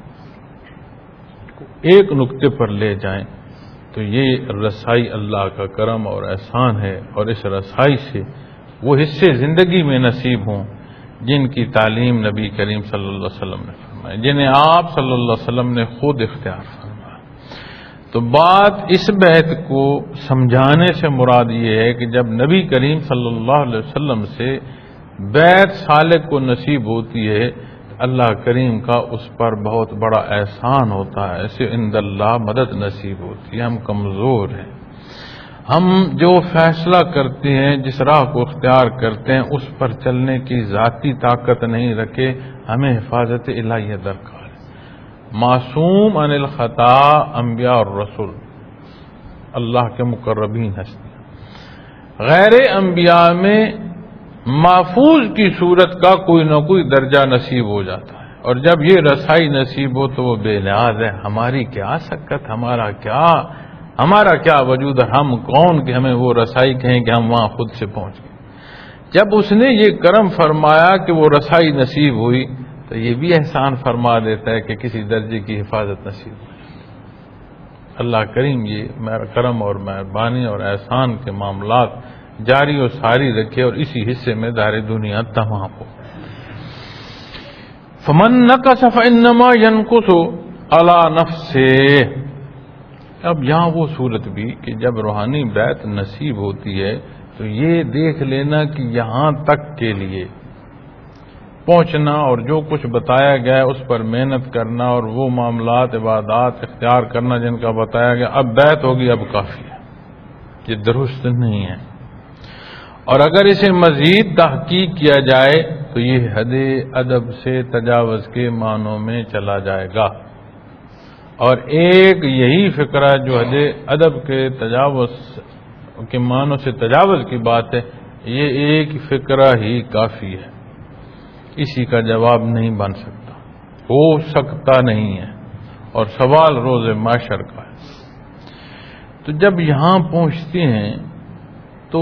ایک نقطے پر لے جائیں تو یہ رسائی اللہ کا کرم اور احسان ہے، اور اس رسائی سے وہ حصے زندگی میں نصیب ہوں جن کی تعلیم نبی کریم صلی اللہ علیہ وسلم نے فرمائی، جنہیں آپ صلی اللہ علیہ وسلم نے خود اختیار فرمایا. تو بات اس بیت کو سمجھانے سے مراد یہ ہے کہ جب نبی کریم صلی اللہ علیہ وسلم سے بیت صالح کو نصیب ہوتی ہے، اللہ کریم کا اس پر بہت بڑا احسان ہوتا ہے. ایسے عند اللہ مدد نصیب ہوتی ہے. ہم کمزور ہیں، ہم جو فیصلہ کرتے ہیں، جس راہ کو اختیار کرتے ہیں، اس پر چلنے کی ذاتی طاقت نہیں رکھے. ہمیں حفاظت الہیہ درکار ہے. معصوم عن الخطا انبیاء اور رسول، اللہ کے مقربین ہستیاں. غیر انبیاء میں محفوظ کی صورت کا کوئی نہ کوئی درجہ نصیب ہو جاتا ہے، اور جب یہ رسائی نصیب ہو تو وہ بے نیاز ہے. ہماری کیا سکت، ہمارا کیا ہمارا کیا وجود ہے، ہم کون کہ ہمیں وہ رسائی کہیں کہ ہم وہاں خود سے پہنچ گئے. جب اس نے یہ کرم فرمایا کہ وہ رسائی نصیب ہوئی تو یہ بھی احسان فرما دیتا ہے کہ کسی درجے کی حفاظت نصیب ہوئی. اللہ کریم یہ کرم اور مہربانی اور احسان کے معاملات جاری و ساری رکھے اور اسی حصے میں دار دنیا تمام ہو. فمن نقص فانما ينقص على نفسه. اب یہاں وہ صورت بھی کہ جب روحانی بیعت نصیب ہوتی ہے تو یہ دیکھ لینا کہ یہاں تک کے لیے پہنچنا اور جو کچھ بتایا گیا اس پر محنت کرنا اور وہ معاملات عبادات اختیار کرنا جن کا بتایا گیا، اب بیعت ہوگی اب کافی ہے، یہ درست نہیں ہے. اور اگر اسے مزید تحقیق کیا جائے تو یہ حد ادب سے تجاوز کے معنوں میں چلا جائے گا. اور ایک یہی فکرہ جو حد ادب کے تجاوز کے معنوں سے تجاوز کی بات ہے، یہ ایک فکرہ ہی کافی ہے، اسی کا جواب نہیں بن سکتا، ہو سکتا نہیں ہے، اور سوال روز محشر کا ہے. تو جب یہاں پہنچتے ہیں تو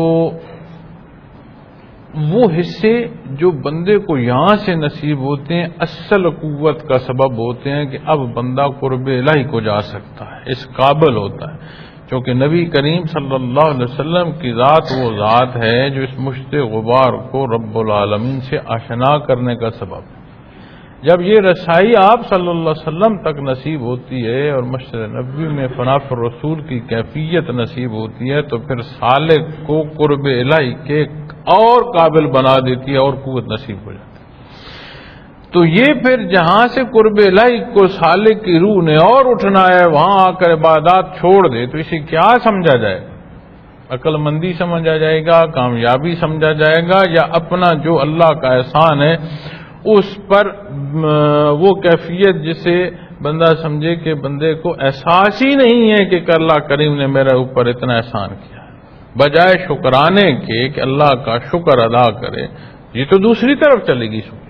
وہ حصے جو بندے کو یہاں سے نصیب ہوتے ہیں اصل قوت کا سبب ہوتے ہیں کہ اب بندہ قرب الہی کو جا سکتا ہے، اس قابل ہوتا ہے. چونکہ نبی کریم صلی اللہ علیہ وسلم کی ذات وہ ذات ہے جو اس مشت غبار کو رب العالمین سے آشنا کرنے کا سبب ہے. جب یہ رسائی آپ صلی اللہ علیہ وسلم تک نصیب ہوتی ہے اور مسجد نبوی میں فناف الرسول کی کیفیت نصیب ہوتی ہے تو پھر سالک کو قرب الہی کے اور قابل بنا دیتی ہے اور قوت نصیب ہو جاتی ہے. تو یہ پھر جہاں سے قرب الہی کو سالک کی روح نے اور اٹھنا ہے وہاں آ کر عبادات چھوڑ دے تو اسے کیا سمجھا جائے؟ عقل مندی سمجھا جائے گا، کامیابی سمجھا جائے گا، یا اپنا جو اللہ کا احسان ہے اس پر وہ کیفیت جسے بندہ سمجھے کہ بندے کو احساس ہی نہیں ہے کہ اللہ کریم نے میرے اوپر اتنا احسان کیا، بجائے شکرانے کے کہ اللہ کا شکر ادا کرے، یہ تو دوسری طرف چلے گی. شکر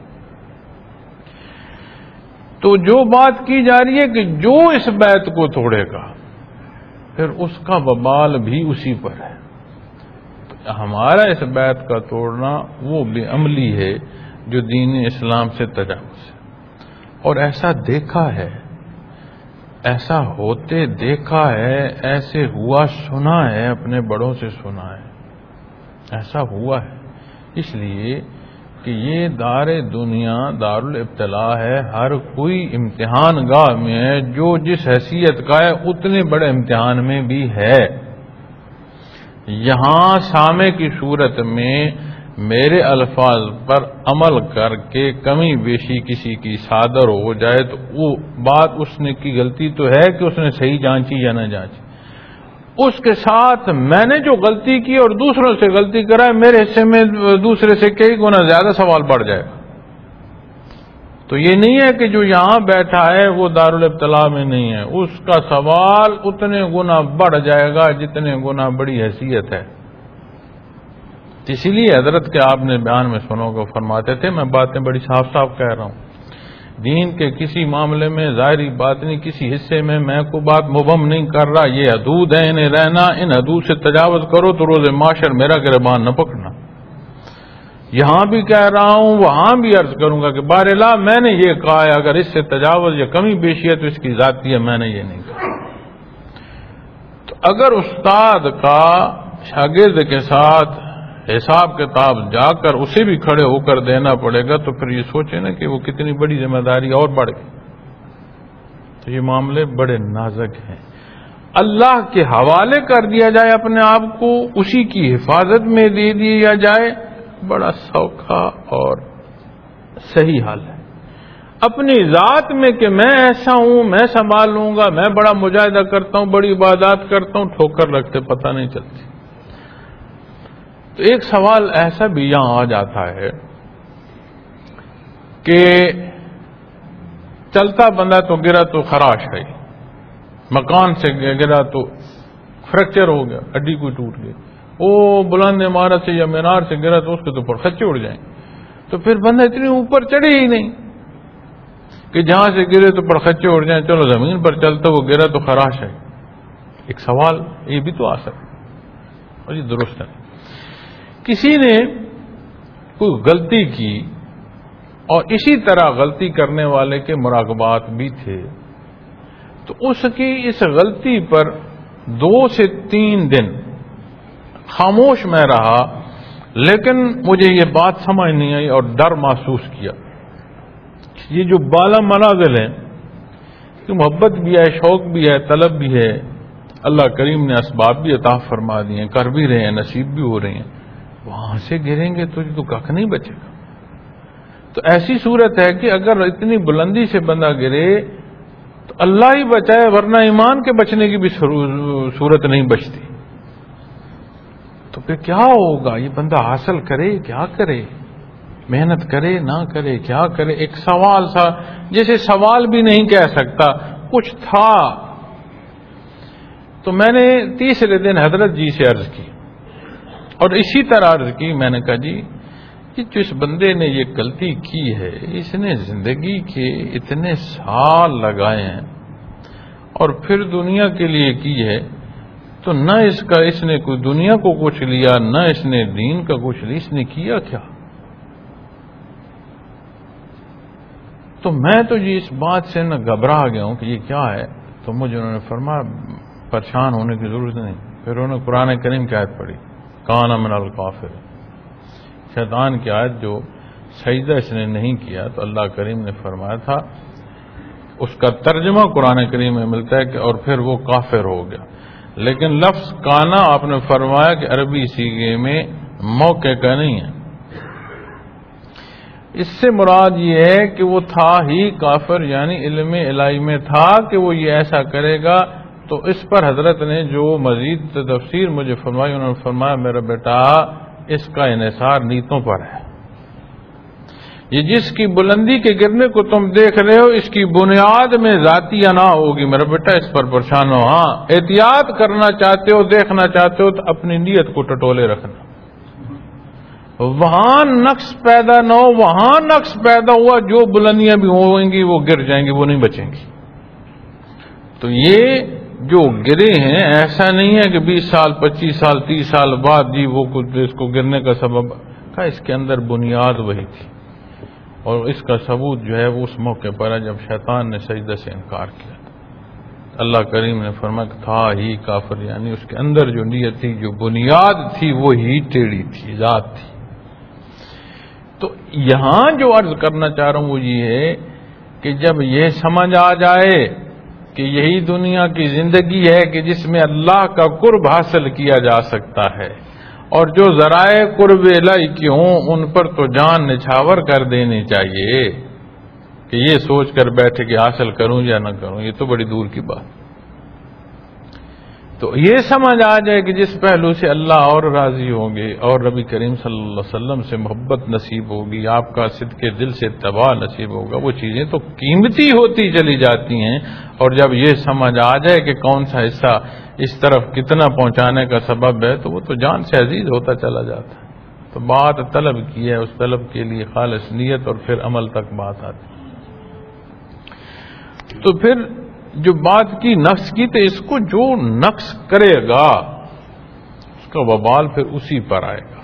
تو جو بات کی جا رہی ہے کہ جو اس بیت کو توڑے گا پھر اس کا وبال بھی اسی پر ہے. ہمارا اس بیت کا توڑنا وہ بے عملی ہے جو دین اسلام سے تجاوز ہے، اور ایسا دیکھا ہے، ایسا ہوتے دیکھا ہے، ایسے ہوا سنا ہے، اپنے بڑوں سے سنا ہے، ایسا ہوا ہے. اس لیے کہ یہ دار دنیا دار الابتلاء ہے، ہر کوئی امتحان گاہ میں ہے، جو جس حیثیت کا ہے اتنے بڑے امتحان میں بھی ہے. یہاں سامع کی صورت میں میرے الفاظ پر عمل کر کے کمی بیشی کسی کی صادر ہو جائے تو وہ بات اس نے کی غلطی تو ہے کہ اس نے صحیح جانچی یا نہ جانچی، اس کے ساتھ میں نے جو غلطی کی اور دوسروں سے غلطی کرائے میرے حصے میں دوسرے سے کئی گنا زیادہ سوال بڑھ جائے گا۔ تو یہ نہیں ہے کہ جو یہاں بیٹھا ہے وہ دارالابتلاء میں نہیں ہے، اس کا سوال اتنے گنا بڑھ جائے گا جتنے گنا بڑی حیثیت ہے۔ اسی لیے حضرت کے آپ نے بیان میں سنو کو فرماتے تھے، میں باتیں بڑی صاف صاف کہہ رہا ہوں، دین کے کسی معاملے میں ظاہری باطنی کسی حصے میں میں کو بات مبہم نہیں کر رہا، یہ حدود ہے، انہیں رہنا، ان حدود سے تجاوز کرو تو روز معاشر میرا گریبان نہ پکڑنا۔ یہاں بھی کہہ رہا ہوں، وہاں بھی عرض کروں گا کہ بارلا میں نے یہ کہا ہے، اگر اس سے تجاوز یا کمی بیشی ہے تو اس کی ذاتی ہے، میں نے یہ نہیں کہا۔ تو اگر استاد کا شاگرد کے ساتھ حساب کتاب جا کر اسے بھی کھڑے ہو کر دینا پڑے گا تو پھر یہ سوچے نا کہ وہ کتنی بڑی ذمہ داری اور بڑھ گئی۔ تو یہ معاملے بڑے نازک ہیں، اللہ کے حوالے کر دیا جائے اپنے آپ کو، اسی کی حفاظت میں دے دیا جائے، بڑا سوکھا اور صحیح حال ہے۔ اپنی ذات میں کہ میں ایسا ہوں، میں سنبھال لوں گا، میں بڑا مجاہدہ کرتا ہوں، بڑی عبادات کرتا ہوں، ٹھوکر لگتے پتہ نہیں چلتی۔ تو ایک سوال ایسا بھی یہاں آ جاتا ہے کہ چلتا بندہ تو گرا تو خراش ہے، مکان سے گرا تو فریکچر ہو گیا، ہڈی کوئی ٹوٹ گئی، وہ بلند عمارت سے یا مینار سے گرا تو اس کے تو پرخچے اڑ جائیں، تو پھر بندہ اتنی اوپر چڑھے ہی نہیں کہ جہاں سے گرے تو پرخچے اڑ جائیں، چلو زمین پر چلتا وہ گرا تو خراش ہے۔ ایک سوال یہ بھی تو آ سکتا اور یہ درست ہے۔ کسی نے کوئی غلطی کی اور اسی طرح غلطی کرنے والے کے مراقبات بھی تھے، تو اس کی اس غلطی پر دو سے تین دن خاموش میں رہا، لیکن مجھے یہ بات سمجھ نہیں آئی اور ڈر محسوس کیا۔ یہ جو بالا منازل ہیں کہ محبت بھی ہے، شوق بھی ہے، طلب بھی ہے، اللہ کریم نے اسباب بھی عطا فرما دیے ہیں، کر بھی رہے ہیں، نصیب بھی ہو رہے ہیں، وہاں سے گریں گے تو تو کھ نہیں بچے گا۔ تو ایسی صورت ہے کہ اگر اتنی بلندی سے بندہ گرے تو اللہ ہی بچائے، ورنہ ایمان کے بچنے کی بھی صورت نہیں بچتی۔ تو پھر کیا ہوگا؟ یہ بندہ حاصل کرے کیا کرے، محنت کرے نہ کرے کیا کرے؟ ایک سوال تھا، جیسے سوال بھی نہیں کہہ سکتا، کچھ تھا۔ تو میں نے تیسرے دن حضرت جی سے عرض کی اور اسی طرح عرض کی، میں نے کہا جی کہ جس بندے نے یہ غلطی کی ہے، اس نے زندگی کے اتنے سال لگائے ہیں اور پھر دنیا کے لیے کی ہے، تو نہ اس کا اس نے کوئی دنیا کو کچھ لیا، نہ اس نے دین کا کچھ لیا، اس نے کیا کیا؟ تو میں تو جی اس بات سے نہ گھبرا گیا ہوں کہ یہ کیا ہے، تو مجھے انہوں نے فرمایا پریشان ہونے کی ضرورت نہیں۔ پھر انہوں نے قرآن کریم کی آیت پڑھی، کان من الکافر، شیطان کی آیت جو سجدہ اس نے نہیں کیا، تو اللہ کریم نے فرمایا تھا، اس کا ترجمہ قرآن کریم میں ملتا ہے کہ اور پھر وہ کافر ہو گیا، لیکن لفظ کانا آپ نے فرمایا کہ عربی سیغے میں موقع کا نہیں ہے۔ اس سے مراد یہ ہے کہ وہ تھا ہی کافر، یعنی علم الہی میں تھا کہ وہ یہ ایسا کرے گا۔ تو اس پر حضرت نے جو مزید تفسیر مجھے فرمائی، انہوں نے فرمایا میرا بیٹا اس کا انحصار نیتوں پر ہے، یہ جس کی بلندی کے گرنے کو تم دیکھ رہے ہو اس کی بنیاد میں ذاتی انا ہوگی، میرا بیٹا اس پر پریشان ہو۔ ہاں احتیاط کرنا چاہتے ہو، دیکھنا چاہتے ہو تو اپنی نیت کو ٹٹولے رکھنا، وہاں نقص پیدا نہ ہو، وہاں نقص پیدا ہوا جو بلندیاں بھی ہوئیں گی وہ گر جائیں گی، وہ نہیں بچیں گی۔ تو یہ جو گرے ہیں ایسا نہیں ہے کہ بیس سال پچیس سال تیس سال بعد جی وہ کچھ اس کو گرنے کا سبب تھا، اس کے اندر بنیاد وہی تھی، اور اس کا ثبوت جو ہے وہ اس موقع پر ہے جب شیطان نے سجدہ سے انکار کیا تھا۔ اللہ کریم نے فرمایا کہ تھا ہی کافر، یعنی اس کے اندر جو نیت تھی، جو بنیاد تھی وہی ٹیڑھی تھی، ذات تھی۔ تو یہاں جو عرض کرنا چاہ رہا ہوں وہ یہ ہے کہ جب یہ سمجھ آ جائے کہ یہی دنیا کی زندگی ہے کہ جس میں اللہ کا قرب حاصل کیا جا سکتا ہے، اور جو ذرائع قرب الہی کی ہوں ان پر تو جان نچھاور کر دینی چاہیے کہ یہ سوچ کر بیٹھے کہ حاصل کروں یا نہ کروں، یہ تو بڑی دور کی بات۔ تو یہ سمجھ آ جائے کہ جس پہلو سے اللہ اور راضی ہوں گے اور نبی کریم صلی اللہ علیہ وسلم سے محبت نصیب ہوگی، آپ کا صدق دل سے اتباع نصیب ہوگا، وہ چیزیں تو قیمتی ہوتی چلی جاتی ہیں۔ اور جب یہ سمجھ آ جائے کہ کون سا حصہ اس طرف کتنا پہنچانے کا سبب ہے تو وہ تو جان سے عزیز ہوتا چلا جاتا ہے۔ تو بات طلب کی ہے، اس طلب کے لیے خالص نیت اور پھر عمل تک بات آتی۔ تو پھر جو بات کی نفس کی، تو اس کو جو نقص کرے گا اس کا وبال پھر اسی پر آئے گا۔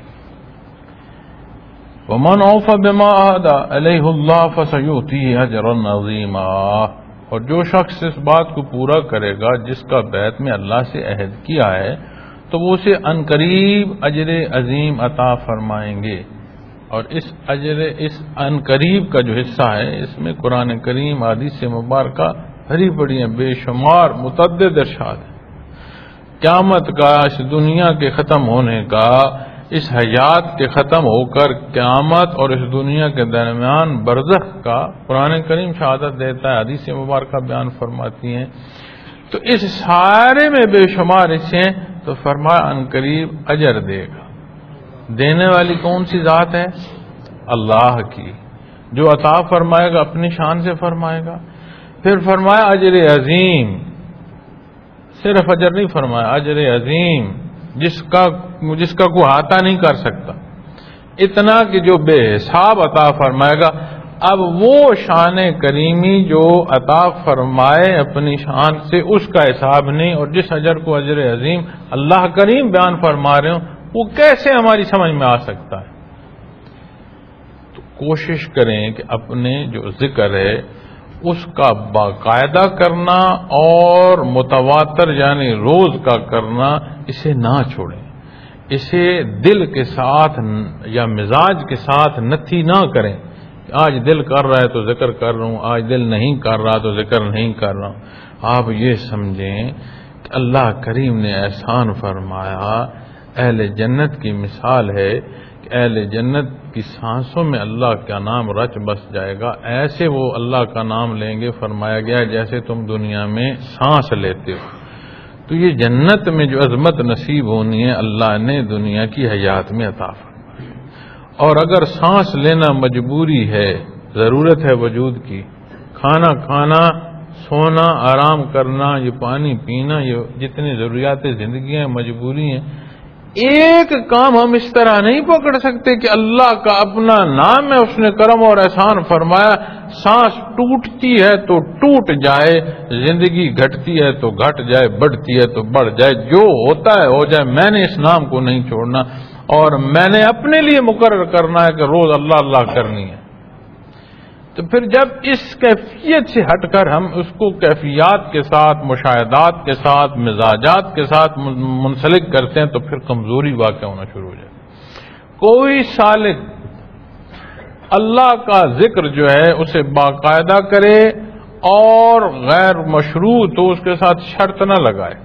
وَمَنْ أَوْفَى بِمَا عَهَدَ عَلَيْهِ اللَّهُ فَسَيُؤْتِيهِ أَجْرًا عَظِيمًا، اور جو شخص اس بات کو پورا کرے گا جس کا بیعت میں اللہ سے عہد کیا ہے تو وہ اسے عنقریب اجر عظیم عطا فرمائیں گے۔ اور اس اجر اس عنقریب کا جو حصہ ہے اس میں قرآن کریم حدیث مبارکہ بھری پڑی ہیں، بے شمار متعدد ارشاد ہیں۔ قیامت کا، اس دنیا کے ختم ہونے کا، اس حیات کے ختم ہو کر قیامت اور اس دنیا کے درمیان برزخ کا قرآن کریم شہادت دیتا ہے، حدیث مبارکہ بیان فرماتی ہیں۔ تو اس سارے میں بے شمار حصے ہیں، تو فرمایا عنقریب اجر دے گا۔ دینے والی کون سی ذات ہے؟ اللہ کی۔ جو عطا فرمائے گا اپنی شان سے فرمائے گا۔ پھر فرمایا اجر عظیم، صرف اجر نہیں فرمایا، اجر عظیم جس کا جس کا کوئی احاطہ نہیں کر سکتا، اتنا کہ جو بے حساب عطا فرمائے گا۔ اب وہ شان کریمی جو عطا فرمائے اپنی شان سے، اس کا حساب نہیں، اور جس اجر کو اجر عظیم اللہ کریم بیان فرما رہے ہوں وہ کیسے ہماری سمجھ میں آ سکتا ہے؟ تو کوشش کریں کہ اپنے جو ذکر ہے اس کا باقاعدہ کرنا اور متواتر یعنی روز کا کرنا، اسے نہ چھوڑیں، اسے دل کے ساتھ یا مزاج کے ساتھ نتھی نہ کریں۔ آج دل کر رہا ہے تو ذکر کر رہا ہوں، آج دل نہیں کر رہا تو ذکر نہیں کر رہا ہوں۔ آپ یہ سمجھیں کہ اللہ کریم نے احسان فرمایا، اہل جنت کی مثال ہے کہ اہل جنت کی سانسوں میں اللہ کا نام رچ بس جائے گا، ایسے وہ اللہ کا نام لیں گے، فرمایا گیا جیسے تم دنیا میں سانس لیتے ہو۔ تو یہ جنت میں جو عظمت نصیب ہونی ہے اللہ نے دنیا کی حیات میں عطا فرمائی۔ اور اگر سانس لینا مجبوری ہے، ضرورت ہے وجود کی، کھانا کھانا، سونا، آرام کرنا، یہ پانی پینا، یہ جتنی ضروریات زندگی ہیں، مجبوری ہیں، ایک کام ہم اس طرح نہیں پکڑ سکتے کہ اللہ کا اپنا نام ہے، اس نے کرم اور احسان فرمایا، سانس ٹوٹتی ہے تو ٹوٹ جائے، زندگی گھٹتی ہے تو گھٹ جائے، بڑھتی ہے تو بڑھ جائے، جو ہوتا ہے ہو جائے، میں نے اس نام کو نہیں چھوڑنا، اور میں نے اپنے لیے مقرر کرنا ہے کہ روز اللہ اللہ کرنی ہے۔ تو پھر جب اس کیفیت سے ہٹ کر ہم اس کو کیفیات کے ساتھ، مشاہدات کے ساتھ، مزاجات کے ساتھ منسلک کرتے ہیں تو پھر کمزوری واقع ہونا شروع ہو جائے۔ کوئی سالک اللہ کا ذکر جو ہے اسے باقاعدہ کرے اور غیر مشروع تو اس کے ساتھ شرط نہ لگائے،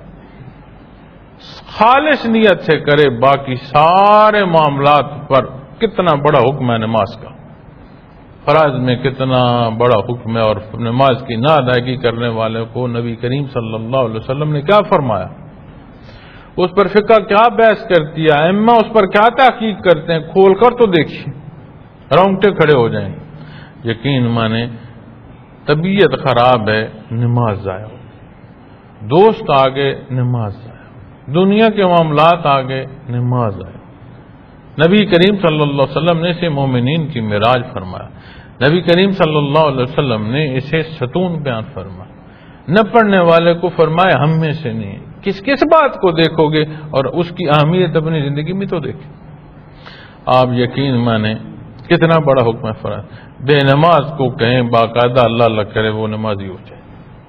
خالص نیت سے کرے، باقی سارے معاملات پر کتنا بڑا حکم ہے نماز کا، فرائض میں کتنا بڑا حکم ہے، اور نماز کی نہ ادائیگی کرنے والے کو نبی کریم صلی اللہ علیہ وسلم نے کیا فرمایا، اس پر فقہ کیا بحث کرتی ہے، ائمہ اس پر کیا تحقیق کرتے ہیں، کھول کر تو دیکھیے، رونگٹے کھڑے ہو جائیں۔ یقین مانے طبیعت خراب ہے، نماز ضائع ہو، دوست آگے نماز ضائع ہو، دنیا کے معاملات آگے نماز ضائع ہو۔ نبی کریم صلی اللہ علیہ وسلم نے اسے مومنین کی معراج فرمایا، نبی کریم صلی اللہ علیہ وسلم نے اسے ستون بیان فرمایا، نہ پڑھنے والے کو فرمایا ہم میں سے نہیں ہے۔ کس کس بات کو دیکھو گے اور اس کی اہمیت اپنی زندگی میں تو دیکھیں۔ آپ یقین مانیں کتنا بڑا حکم ہے فرائض، بے نماز کو کہیں باقاعدہ اللہ اللہ کرے وہ نمازی ہو جائے،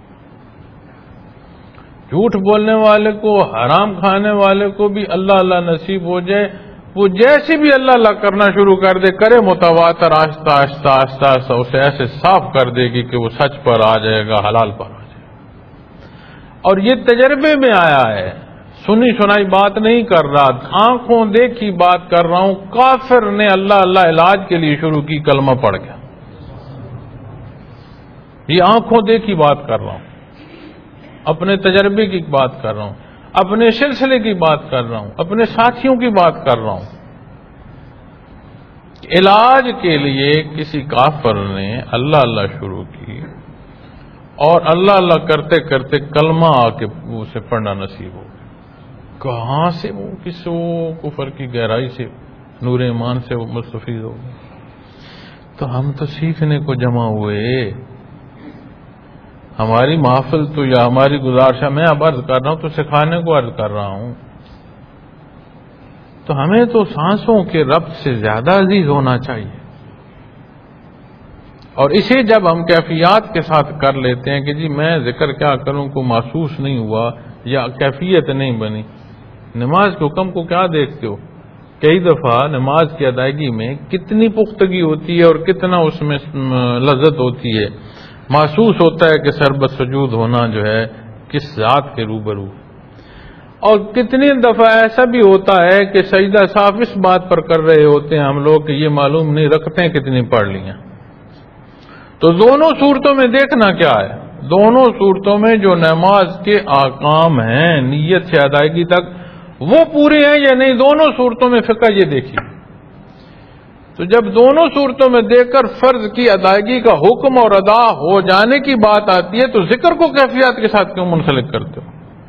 جھوٹ بولنے والے کو، حرام کھانے والے کو بھی اللہ اللہ نصیب ہو جائے، وہ جیسے بھی اللہ اللہ کرنا شروع کر دے، کرے متواتر، آہستہ آہستہ آہستہ آہستہ اسے ایسے صاف کر دے گی کہ وہ سچ پر آ جائے گا، حلال پر آ جائے گا۔ اور یہ تجربے میں آیا ہے، سنی سنائی بات نہیں کر رہا، آنکھوں دیکھی بات کر رہا ہوں۔ کافر نے اللہ اللہ علاج کے لیے شروع کی کلمہ پڑھ کے، یہ آنکھوں دیکھی بات کر رہا ہوں، اپنے تجربے کی بات کر رہا ہوں، اپنے سلسلے کی بات کر رہا ہوں، اپنے ساتھیوں کی بات کر رہا ہوں۔ علاج کے لیے کسی کافر نے اللہ اللہ شروع کی اور اللہ اللہ کرتے کرتے کلمہ آ کے اسے پڑھنا نصیب ہو گیا۔ کہاں سے وہ کس وہ کفر کی گہرائی سے نور ایمان سے وہ مستفید ہو گئے۔ تو ہم تو سیکھنے کو جمع ہوئے، ہماری محفل تو یا ہماری گزارش میں اب عرض کر رہا ہوں تو سکھانے کو عرض کر رہا ہوں۔ تو ہمیں تو سانسوں کے ربط سے زیادہ عزیز ہونا چاہیے، اور اسے جب ہم کیفیات کے ساتھ کر لیتے ہیں کہ جی میں ذکر کیا کروں کو محسوس نہیں ہوا یا کیفیت نہیں بنی۔ نماز کے حکم کو کیا دیکھتے ہو؟ کئی دفعہ نماز کی ادائیگی میں کتنی پختگی ہوتی ہے اور کتنا اس میں لذت ہوتی ہے، محسوس ہوتا ہے کہ سربت سجود ہونا جو ہے کس ذات کے روبرو، اور کتنی دفعہ ایسا بھی ہوتا ہے کہ سجدہ صاف اس بات پر کر رہے ہوتے ہیں ہم لوگ کہ یہ معلوم نہیں رکھتے ہیں کتنی پڑھ لی ہیں۔ تو دونوں صورتوں میں دیکھنا کیا ہے؟ دونوں صورتوں میں جو نماز کے احکام ہیں نیت سے ادائیگی تک وہ پورے ہیں یا نہیں، دونوں صورتوں میں فقہ یہ دیکھیے۔ تو جب دونوں صورتوں میں دیکھ کر فرض کی ادائیگی کا حکم اور ادا ہو جانے کی بات آتی ہے تو ذکر کو کیفیات کے ساتھ کیوں منسلک کرتے ہو؟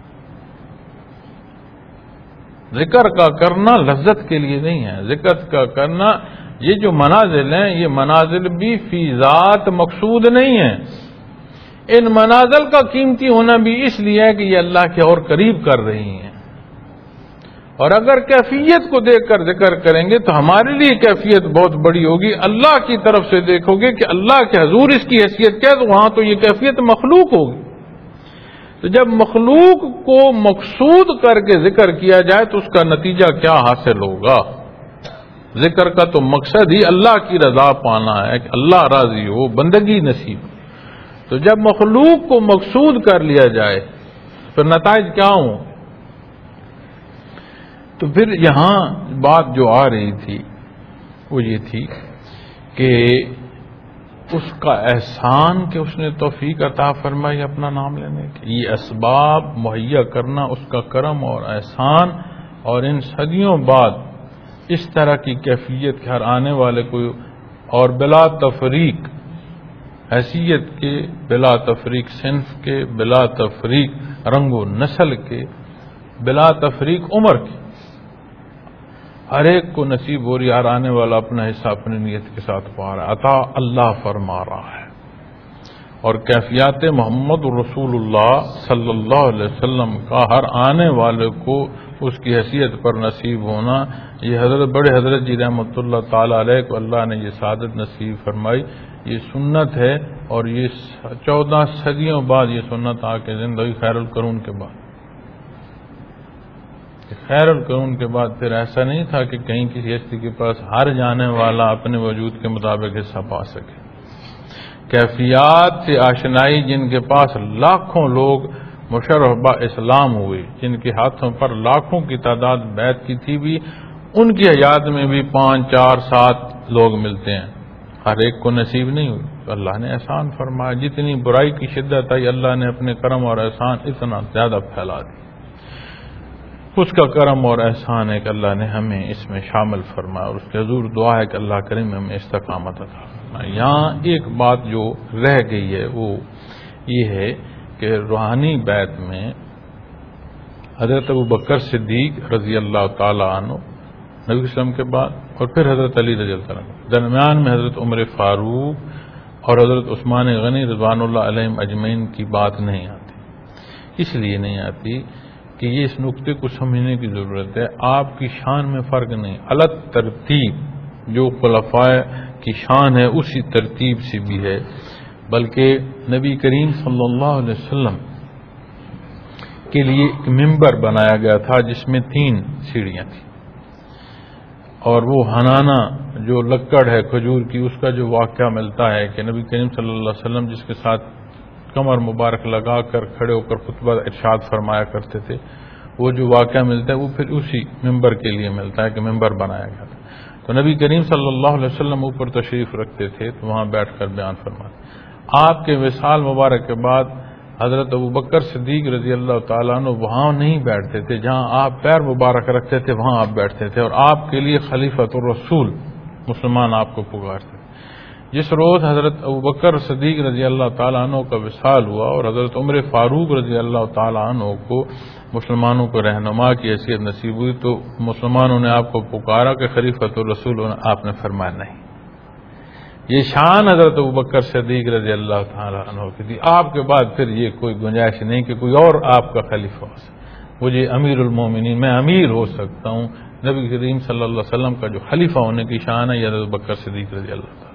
ذکر کا کرنا لذت کے لیے نہیں ہے، ذکر کا کرنا یہ جو منازل ہیں یہ منازل بھی فی ذات مقصود نہیں ہیں، ان منازل کا قیمتی ہونا بھی اس لیے ہے کہ یہ اللہ کے اور قریب کر رہی ہیں، اور اگر کیفیت کو دیکھ کر ذکر کریں گے تو ہمارے لیے کیفیت بہت بڑی ہوگی۔ اللہ کی طرف سے دیکھو گے کہ اللہ کے حضور اس کی حیثیت کیا ہے تو وہاں تو یہ کیفیت مخلوق ہوگی۔ تو جب مخلوق کو مقصود کر کے ذکر کیا جائے تو اس کا نتیجہ کیا حاصل ہوگا؟ ذکر کا تو مقصد ہی اللہ کی رضا پانا ہے کہ اللہ راضی ہو، بندگی نصیب۔ تو جب مخلوق کو مقصود کر لیا جائے پھر نتائج کیا ہوں؟ تو پھر یہاں بات جو آ رہی تھی وہ یہ تھی کہ اس کا احسان کہ اس نے توفیق عطا فرمائی اپنا نام لینے کی، یہ اسباب مہیا کرنا اس کا کرم اور احسان، اور ان صدیوں بعد اس طرح کی کیفیت کے ہر آنے والے کو اور بلا تفریق حیثیت کے، بلا تفریق صنف کے، بلا تفریق رنگ و نسل کے، بلا تفریق عمر کے، ہر ایک کو نصیب ہو رہی، ہر آنے والا اپنا حصہ اپنی نیت کے ساتھ پا رہا ہے، عطا اللہ فرما رہا ہے۔ اور کیفیات محمد رسول اللہ صلی اللہ علیہ وسلم کا ہر آنے والے کو اس کی حیثیت پر نصیب ہونا، یہ حضرت بڑے حضرت جی رحمۃ اللہ تعالی علیہ کو اللہ نے یہ سعادت نصیب فرمائی، یہ سنت ہے، اور یہ چودہ صدیوں بعد یہ سنت آ کے زندگی خیر القرون کے بعد خیر القرون کے بعد پھر ایسا نہیں تھا کہ کہیں کسی ہستی کے پاس ہر جانے والا اپنے وجود کے مطابق حصہ پا سکے۔ کیفیات سے آشنائی جن کے پاس لاکھوں لوگ مشرف با اسلام ہوئے، جن کے ہاتھوں پر لاکھوں کی تعداد بیعت کی تھی، بھی ان کی حیات میں بھی پانچ چار سات لوگ ملتے ہیں، ہر ایک کو نصیب نہیں ہوئی۔ تو اللہ نے احسان فرمایا، جتنی برائی کی شدت آئی اللہ نے اپنے کرم اور احسان اتنا زیادہ پھیلا دی۔ اس کا کرم اور احسان ہے کہ اللہ نے ہمیں اس میں شامل فرمایا، اور اس کے حضور دعا ہے کہ اللہ کریم ہمیں استقامت عطا فرمائے۔ یہاں ایک بات جو رہ گئی ہے وہ یہ ہے کہ روحانی بیعت میں حضرت ابوبکر صدیق رضی اللہ تعالی عنہ نبی صلی اللہ علیہ وسلم کے بعد، اور پھر حضرت علی رضی اللہ عنہ، درمیان میں حضرت عمر فاروق اور حضرت عثمان غنی رضوان اللہ علیہم اجمعین کی بات نہیں آتی۔ اس لیے نہیں آتی کہ یہ اس نقطے کو سمجھنے کی ضرورت ہے، آپ کی شان میں فرق نہیں، الگ ترتیب جو خلفاء کی شان ہے اسی ترتیب سے بھی ہے، بلکہ نبی کریم صلی اللہ علیہ وسلم کے لیے ایک ممبر بنایا گیا تھا جس میں تین سیڑھیاں تھیں، اور وہ ہنانا جو لکڑ ہے کھجور کی، اس کا جو واقعہ ملتا ہے کہ نبی کریم صلی اللہ علیہ وسلم جس کے ساتھ کمر مبارک لگا کر کھڑے ہو کر خطبہ ارشاد فرمایا کرتے تھے، وہ جو واقعہ ملتا ہے وہ پھر اسی ممبر کے لیے ملتا ہے کہ ممبر بنایا گیا تھا۔ تو نبی کریم صلی اللہ علیہ وسلم اوپر تشریف رکھتے تھے تو وہاں بیٹھ کر بیان فرماتے۔ آپ کے وصال مبارک کے بعد حضرت ابوبکر صدیق رضی اللہ تعالیٰ عنہ وہاں نہیں بیٹھتے تھے، جہاں آپ پیر مبارک رکھتے تھے وہاں آپ بیٹھتے تھے، اور آپ کے لیے خلیفۃ الرسول مسلمان آپ کو پکارتے تھے۔ جس روز حضرت ابوبکر صدیق رضی اللہ تعالیٰ عنہ کا وصال ہوا اور حضرت عمر فاروق رضی اللہ تعالیٰ عنہ کو مسلمانوں کو رہنما کی حیثیت نصیب ہوئی تو مسلمانوں نے آپ کو پکارا کہ خلیفۃ الرسول، آپ نے فرمایا نہیں۔ یہ شان حضرت ابوبکر صدیق رضی اللہ تعالیٰ عنہ کی تھی، آپ کے بعد پھر یہ کوئی گنجائش نہیں کہ کوئی اور آپ کا خلیفہ ہو سکے۔ مجھے امیر المومنین، میں امیر ہو سکتا ہوں، نبی کریم صلی اللہ علیہ وسلم کا جو خلیفہ ہونے کی شان ہے یہ حضرت ابوبکر صدیق رضی اللہ تعالیٰ۔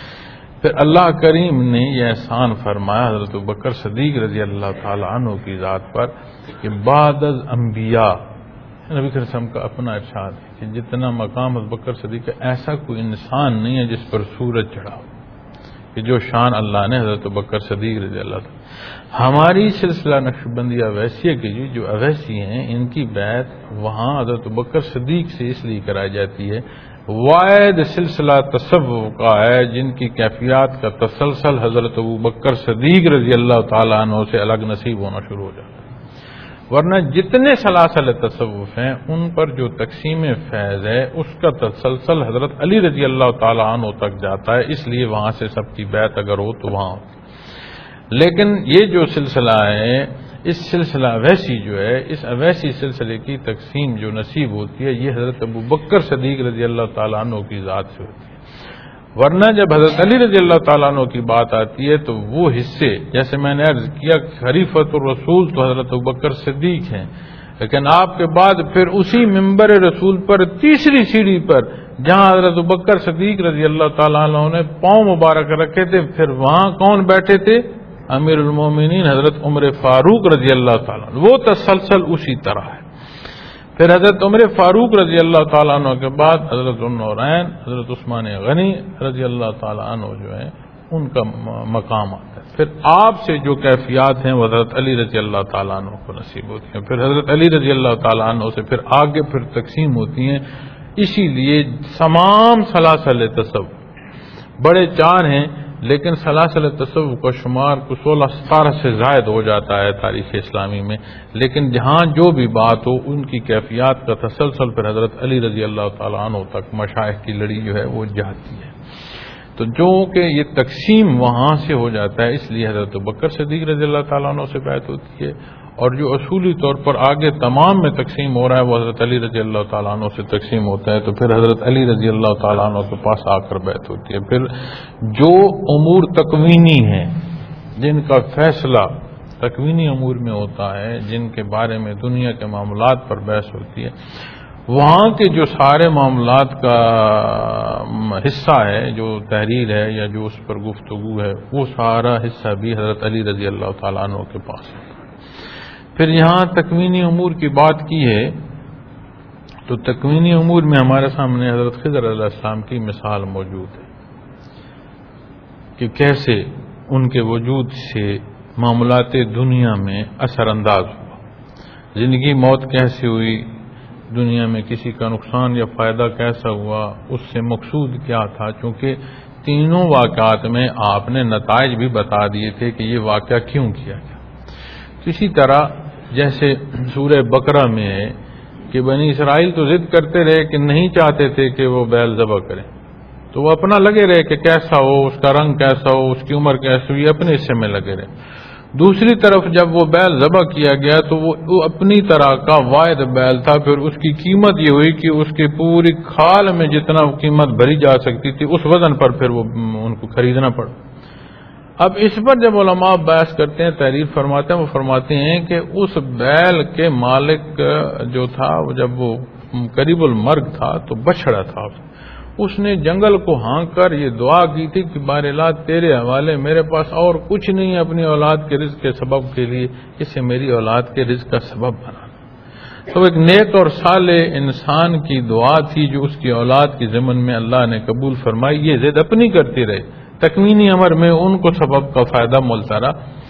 پھر اللہ کریم نے یہ احسان فرمایا حضرت ابوبکر صدیق رضی اللہ تعالیٰ عنہ کی ذات پر کہ بعد از انبیاء، نبی صلی اللہ علیہ وسلم کا اپنا ارشاد ہے کہ جتنا مقام ابوبکر صدیق کا ایسا کوئی انسان نہیں ہے جس پر سورج چڑھا ہو، کہ جو شان اللہ نے حضرت ابوبکر صدیق رضی اللہ تعالیٰ۔ ہماری سلسلہ نقشبندی اویسیہ کی جی جو اویسی ہیں ان کی بیعت وہاں حضرت ابوبکر صدیق سے اس لیے کرائی جاتی ہے، واحد سلسلہ تصوف کا ہے جن کی کیفیات کا تسلسل حضرت ابوبکر صدیق رضی اللہ تعالیٰ عنہ سے الگ نصیب ہونا شروع ہو جاتا ہے، ورنہ جتنے سلاسل تصوف ہیں ان پر جو تقسیم فیض ہے اس کا تسلسل حضرت علی رضی اللہ تعالیٰ عنہ تک جاتا ہے، اس لیے وہاں سے سب کی بیعت اگر ہو تو وہاں ہوتی۔ لیکن یہ جو سلسلہ ہے، اس سلسلہ اویسی جو ہے، اس اویسی سلسلے کی تقسیم جو نصیب ہوتی ہے یہ حضرت ابوبکر صدیق رضی اللہ تعالیٰ عنہ کی ذات سے ہوتی ہے، ورنہ جب حضرت علی رضی اللہ تعالیٰ عنہ کی بات آتی ہے تو وہ حصے، جیسے میں نے عرض کیا خلیفۃ الرسول تو حضرت ابوبکر صدیق ہیں، لیکن آپ کے بعد پھر اسی منبر رسول پر تیسری سیڑھی پر جہاں حضرت ابوبکر صدیق رضی اللہ تعالیٰ عنہ نے پاؤں مبارک رکھے تھے، پھر وہاں کون بیٹھے تھے؟ امیر المومنین حضرت عمر فاروق رضی اللہ تعالیٰ عنہ۔ وہ تسلسل اسی طرح ہے۔ پھر حضرت عمر فاروق رضی اللہ تعالیٰ عنہ کے بعد حضرت النورین حضرت عثمان غنی رضی اللہ تعالیٰ عنہ جو ہے ان کا مقام آتا ہے۔ پھر آپ سے جو کیفیات ہیں وہ حضرت علی رضی اللہ تعالیٰ عنہ کو نصیب ہوتی ہیں، پھر حضرت علی رضی اللہ تعالیٰ عنہ سے پھر آگے پھر تقسیم ہوتی ہیں۔ اسی لیے تمام سلاسل تصوف بڑے چار ہیں، لیکن سلاسل تصوف کا شمار کو سولہ ستارہ سے زائد ہو جاتا ہے تاریخ اسلامی میں، لیکن جہاں جو بھی بات ہو ان کی کیفیات کا تسلسل پھر حضرت علی رضی اللہ تعالیٰ عنہ تک مشائخ کی لڑی جو ہے وہ جاتی ہے۔ تو جو کہ یہ تقسیم وہاں سے ہو جاتا ہے، اس لیے حضرت ابوبکر صدیق رضی اللہ تعالیٰ عنہ سے بیعت ہوتی ہے، اور جو اصولی طور پر آگے تمام میں تقسیم ہو رہا ہے وہ حضرت علی رضی اللہ تعالیٰ عنہ سے تقسیم ہوتا ہے، تو پھر حضرت علی رضی اللہ تعالیٰ عنہ کے پاس آ کر بیعت ہوتی ہے۔ پھر جو امور تکوینی ہیں جن کا فیصلہ تکوینی امور میں ہوتا ہے، جن کے بارے میں دنیا کے معاملات پر بحث ہوتی ہے، وہاں کے جو سارے معاملات کا حصہ ہے، جو تحریر ہے یا جو اس پر گفتگو ہے، وہ سارا حصہ بھی حضرت علی رضی اللہ تعالیٰ عنہ کے پاس ہے۔ پھر یہاں تکوینی امور کی بات کی ہے تو تکوینی امور میں ہمارے سامنے حضرت خضر علیہ السلام کی مثال موجود ہے کہ کیسے ان کے وجود سے معاملات دنیا میں اثر انداز ہوا، زندگی موت کیسے ہوئی، دنیا میں کسی کا نقصان یا فائدہ کیسا ہوا، اس سے مقصود کیا تھا، چونکہ تینوں واقعات میں آپ نے نتائج بھی بتا دیے تھے کہ یہ واقعہ کیوں کیا گیا۔ اسی طرح جیسے سورہ بقرہ میں ہے کہ بنی اسرائیل تو ضد کرتے رہے کہ نہیں چاہتے تھے کہ وہ بیل ذبح کریں، تو وہ اپنا لگے رہے کہ کیسا ہو، اس کا رنگ کیسا ہو، اس کی عمر کیسی ہوئی، اپنے حصے میں لگے رہے۔ دوسری طرف جب وہ بیل ذبح کیا گیا تو وہ اپنی طرح کا واحد بیل تھا، پھر اس کی قیمت یہ ہوئی کہ اس کی پوری کھال میں جتنا قیمت بھری جا سکتی تھی اس وزن پر پھر وہ ان کو خریدنا پڑا۔ اب اس پر جب علماء بحث کرتے ہیں، تحریر فرماتے ہیں، وہ فرماتے ہیں کہ اس بیل کے مالک جو تھا جب وہ قریب المرگ تھا تو بچھڑا تھا، اس نے جنگل کو ہانک کر یہ دعا کی تھی کہ بار اللہ تیرے حوالے، میرے پاس اور کچھ نہیں ہے اپنی اولاد کے رزق کے سبب کے لیے، اسے میری اولاد کے رزق کا سبب بنا۔ تو ایک نیک اور صالح انسان کی دعا تھی جو اس کی اولاد کی ضمن میں اللہ نے قبول فرمائی۔ یہ ضد اپنی کرتی رہے، تکوینی امر میں ان کو سبب کا فائدہ ملتا رہا،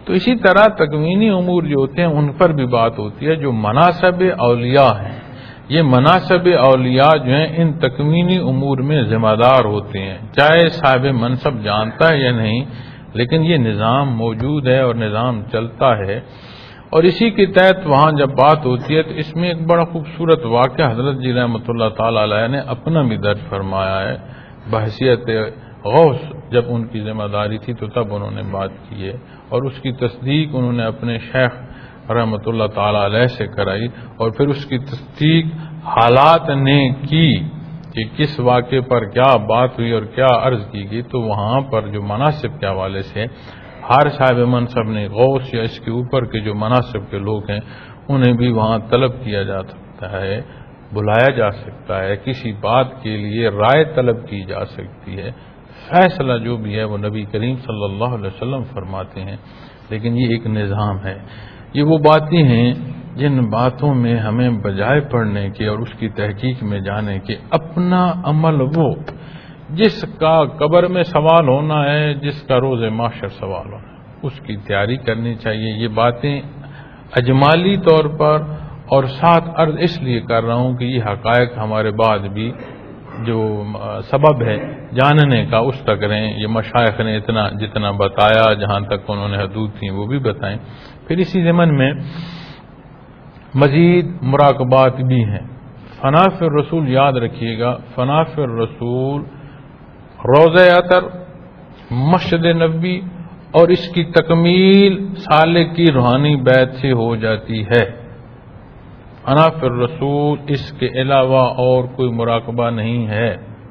تو اسی طرح تکوینی امور جو ہوتے ہیں ان پر بھی بات ہوتی ہے. جو مناصب اولیاء ہیں، یہ مناصب اولیاء جو ہیں ان تکوینی امور میں ذمہ دار ہوتے ہیں، چاہے صاحب منصب جانتا ہے یا نہیں، لیکن یہ نظام موجود ہے اور نظام چلتا ہے. اور اسی کے تحت وہاں جب بات ہوتی ہے تو اس میں ایک بڑا خوبصورت واقعہ حضرت جی رحمۃ اللہ تعالی علیہ نے اپنا بھی درج فرمایا ہے. بحیثیت غوث جب ان کی ذمہ داری تھی تو تب انہوں نے بات کی ہے، اور اس کی تصدیق انہوں نے اپنے شیخ رحمۃ اللہ تعالی علیہ سے کرائی، اور پھر اس کی تصدیق حالات نے کی کہ کس واقعے پر کیا بات ہوئی اور کیا عرض کی گئی. تو وہاں پر جو مناسب کے حوالے سے ہر صاحب منصب نے غوث یا اس کے اوپر کے جو مناسب کے لوگ ہیں انہیں بھی وہاں طلب کیا جا سکتا ہے، بلایا جا سکتا ہے، کسی بات کے لیے رائے طلب کی جا سکتی ہے. فیصلہ جو بھی ہے وہ نبی کریم صلی اللہ علیہ وسلم فرماتے ہیں. لیکن یہ ایک نظام ہے. یہ وہ باتیں ہیں جن باتوں میں ہمیں بجائے پڑھنے کے اور اس کی تحقیق میں جانے کے اپنا عمل وہ جس کا قبر میں سوال ہونا ہے، جس کا روز محشر سوال ہونا ہے، اس کی تیاری کرنی چاہیے. یہ باتیں اجمالی طور پر اور ساتھ عرض اس لیے کر رہا ہوں کہ یہ حقائق ہمارے بعد بھی جو سبب ہے جاننے کا اس تک رہیں. یہ مشائخ نے اتنا جتنا بتایا، جہاں تک انہوں نے حدود تھیں وہ بھی بتائیں. پھر اسی ضمن میں مزید مراقبات بھی ہیں. فنا فی الرسول یاد رکھیے گا، فنا فی الرسول روضہ اطہر، مسجد نبوی اور اس کی تکمیل سالک کی روحانی بیت سے ہو جاتی ہے. فنا فی الرسول، اس کے علاوہ اور کوئی مراقبہ نہیں ہے.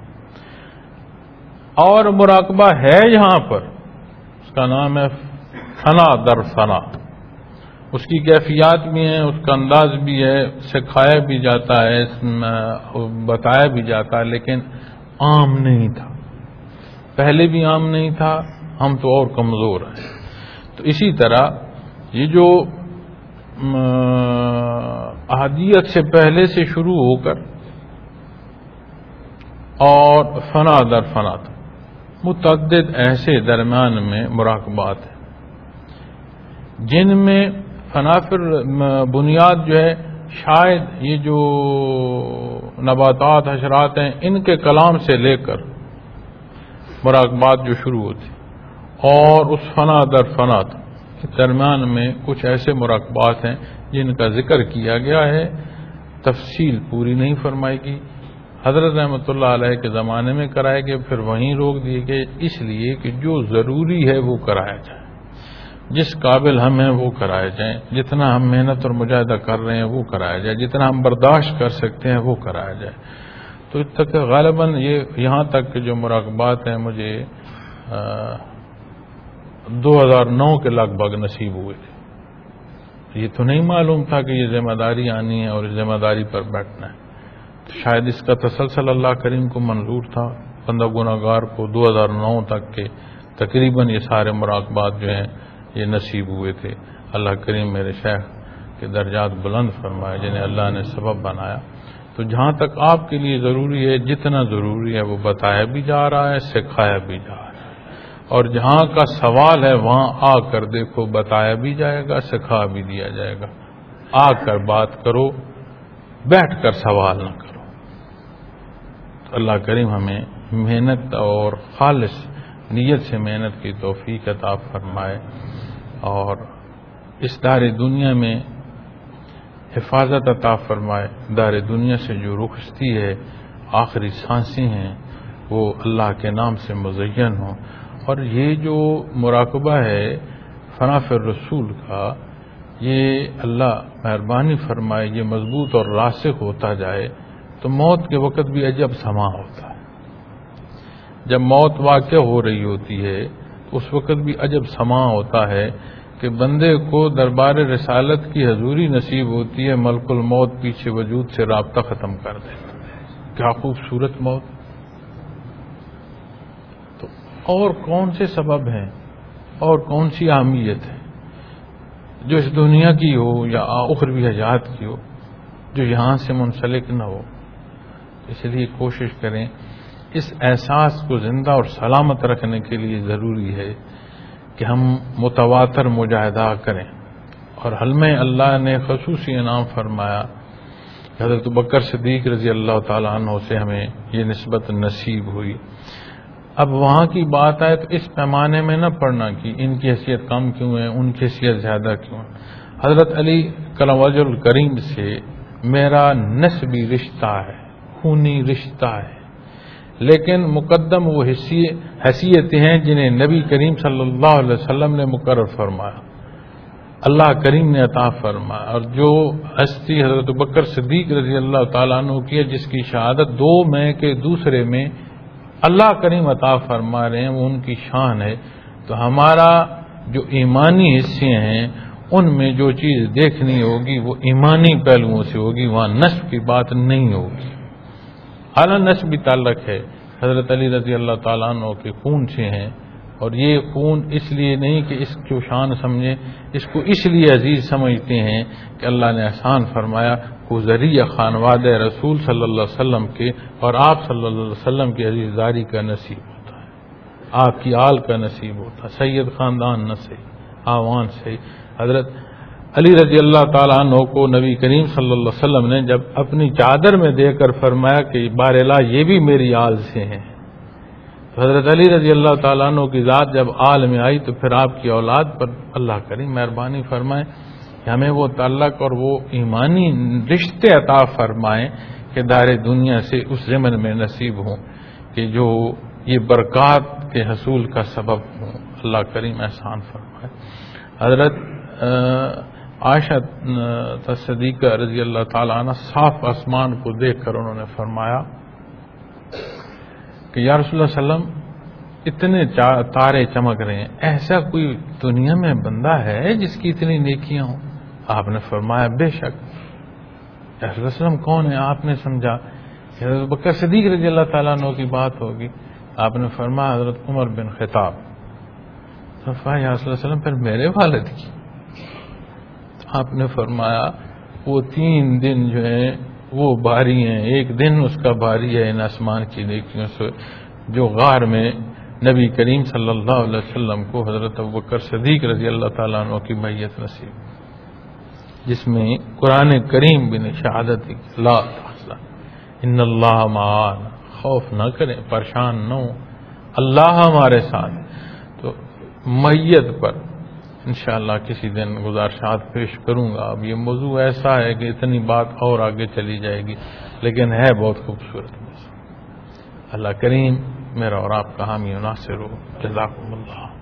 اور مراقبہ ہے یہاں پر، اس کا نام ہے فنا در فنا. اس کی کیفیات بھی ہیں، اس کا انداز بھی ہے، سکھایا بھی جاتا ہے، بتایا بھی جاتا ہے، لیکن عام نہیں تھا. پہلے بھی عام نہیں تھا، ہم تو اور کمزور ہیں. تو اسی طرح یہ جو احادیت سے پہلے سے شروع ہو کر اور فنا در فنا تک متعدد ایسے درمیان میں مراقبات ہیں جن میں فنا فی بنیاد جو ہے شاید یہ جو نباتات حشرات ہیں ان کے کلام سے لے کر مراقبات جو شروع ہوتی، اور اس فنا در فنا کے درمیان میں کچھ ایسے مراقبات ہیں جن کا ذکر کیا گیا ہے، تفصیل پوری نہیں فرمائی گی. حضرت رحمۃ اللہ علیہ کے زمانے میں کرائے گئے، پھر وہیں روک دیے گئے، اس لیے کہ جو ضروری ہے وہ کرایا جائے، جس قابل ہم ہیں وہ کرائے جائیں، جتنا ہم محنت اور مجاہدہ کر رہے ہیں وہ کرایا جائے، جتنا ہم برداشت کر سکتے ہیں وہ کرایا جائے. تو اس تک غالباً یہ یہاں تک کہ جو مراقبات ہیں مجھے دو ہزار نو کے لگ بھگ نصیب ہوئے تھے. یہ تو نہیں معلوم تھا کہ یہ ذمہ داری آنی ہے اور اس ذمہ داری پر بیٹھنا ہے. تو شاید اس کا تسلسل اللہ کریم کو منظور تھا، بندہ گناہ گار کو دو ہزار نو تک کے تقریباً یہ سارے مراقبات جو ہیں یہ نصیب ہوئے تھے. اللہ کریم میرے شیخ کے درجات بلند فرمائے جنہیں اللہ نے سبب بنایا. تو جہاں تک آپ کے لیے ضروری ہے، جتنا ضروری ہے وہ بتایا بھی جا رہا ہے، سکھایا بھی جا رہا ہے. اور جہاں کا سوال ہے وہاں آ کر دیکھو، بتایا بھی جائے گا، سکھا بھی دیا جائے گا. آ کر بات کرو، بیٹھ کر سوال نہ کرو. تو اللہ کریم ہمیں محنت اور خالص نیت سے محنت کی توفیق عطا فرمائے، اور اس دار دنیا میں حفاظت عطا فرمائے. دار دنیا سے جو رخصتی ہے، آخری سانسیں ہیں، وہ اللہ کے نام سے مزین ہوں. اور یہ جو مراقبہ ہے فنا فی الرسول کا، یہ اللہ مہربانی فرمائے یہ مضبوط اور راسخ ہوتا جائے تو موت کے وقت بھی عجب سما ہوتا ہے. جب موت واقع ہو رہی ہوتی ہے تو اس وقت بھی عجب سما ہوتا ہے کہ بندے کو دربار رسالت کی حضوری نصیب ہوتی ہے، ملک الموت پیچھے وجود سے رابطہ ختم کر دیتا ہے. کیا خوبصورت موت! تو اور کون سے سبب ہیں اور کون سی اہمیت ہے جو اس دنیا کی ہو یا اخروی حیات کی ہو جو یہاں سے منسلک نہ ہو؟ اس لیے کوشش کریں، اس احساس کو زندہ اور سلامت رکھنے کے لیے ضروری ہے کہ ہم متواتر مجاہدہ کریں، اور حل میں اللہ نے خصوصی انعام فرمایا کہ حضرت بکر صدیق رضی اللہ تعالیٰ عنہ سے ہمیں یہ نسبت نصیب ہوئی۔ اب وہاں کی بات آئے تو اس پیمانے میں نہ پڑھنا کہ ان کی حیثیت کم کیوں ہے، ان کی حیثیت زیادہ کیوں ہے۔ حضرت علی کرم وجہ الکریم سے میرا نسبی رشتہ ہے، خونی رشتہ ہے، لیکن مقدم وہ حیثیتیں ہیں جنہیں نبی کریم صلی اللہ علیہ وسلم نے مقرر فرمایا، اللہ کریم نے عطا فرمایا، اور جو ہستی حضرت بکر صدیق رضی اللہ تعالیٰ عنہ کی ہے، جس کی شہادت دو میں کے دوسرے میں اللہ کریم عطا فرما رہے ہیں، وہ ان کی شان ہے۔ تو ہمارا جو ایمانی حصے ہیں ان میں جو چیز دیکھنی ہوگی وہ ایمانی پہلوؤں سے ہوگی، وہاں نسب کی بات نہیں ہوگی۔ اعلیٰ نسب بھی تعلق ہے، حضرت علی رضی اللہ تعالیٰ عنہ کے خون سے ہیں، اور یہ خون اس لیے نہیں کہ اس کو شان سمجھیں، اس کو اس لیے عزیز سمجھتے ہیں کہ اللہ نے احسان فرمایا کو ذریعہ خانواد رسول صلی اللہ علیہ وسلم کے اور آپ صلی اللہ علیہ وسلم کی عزیزداری کا نصیب ہوتا ہے، آپ کی آل کا نصیب ہوتا ہے، سید خاندان نہ صحیح، آوان صحیح۔ حضرت علی رضی اللہ تعالیٰ عنہ کو نبی کریم صلی اللہ علیہ وسلم نے جب اپنی چادر میں دے کر فرمایا کہ بارلا یہ بھی میری آل سے ہیں، تو حضرت علی رضی اللہ تعالیٰ عنہ کی ذات جب آل میں آئی تو پھر آپ کی اولاد پر اللہ کریم مہربانی فرمائے کہ ہمیں وہ تعلق اور وہ ایمانی رشتے عطا فرمائیں کہ دار دنیا سے اس ضمن میں نصیب ہوں کہ جو یہ برکات کے حصول کا سبب ہوں، اللہ کریم احسان فرمائے۔ حضرت عائشہ صدیقہ رضی اللہ تعالیٰ عنہ صاف آسمان کو دیکھ کر انہوں نے فرمایا کہ یا رسول اللہ صلی اللہ علیہ وسلم اتنے تارے چمک رہے ہیں، ایسا کوئی دنیا میں بندہ ہے جس کی اتنی نیکیاں ہوں؟ آپ نے فرمایا بے شک۔ یا رسول اللہ صلی اللہ علیہ وسلم کون ہے؟ آپ نے سمجھا کہ حضرت بکر صدیق رضی اللہ تعالیٰ عنہ کی بات ہوگی۔ آپ نے فرمایا حضرت عمر بن خطاب۔ فرمایا یا رسول اللہ صلی اللہ علیہ وسلم پھر میرے والد کی؟ آپ نے فرمایا وہ تین دن جو ہیں وہ باری ہیں، ایک دن اس کا باری ہے ان آسمان کی نیکیوں سے جو غار میں نبی کریم صلی اللہ علیہ وسلم کو حضرت ابوبکر صدیق رضی اللہ تعالیٰ عنہ کی میت نصیب، جس میں قرآن کریم بھی نے شہادت دی لا تحزن ان اللہ معانا، خوف نہ کریں، پریشان نہ ہوں، اللہ ہمارے ساتھ۔ تو میت پر انشاءاللہ کسی دن گزارشات پیش کروں گا۔ اب یہ موضوع ایسا ہے کہ اتنی بات اور آگے چلی جائے گی، لیکن ہے بہت خوبصورت موضوع۔ اللہ کریم میرا اور آپ کا حامی و ناصر ہو۔ جزاکم اللہ۔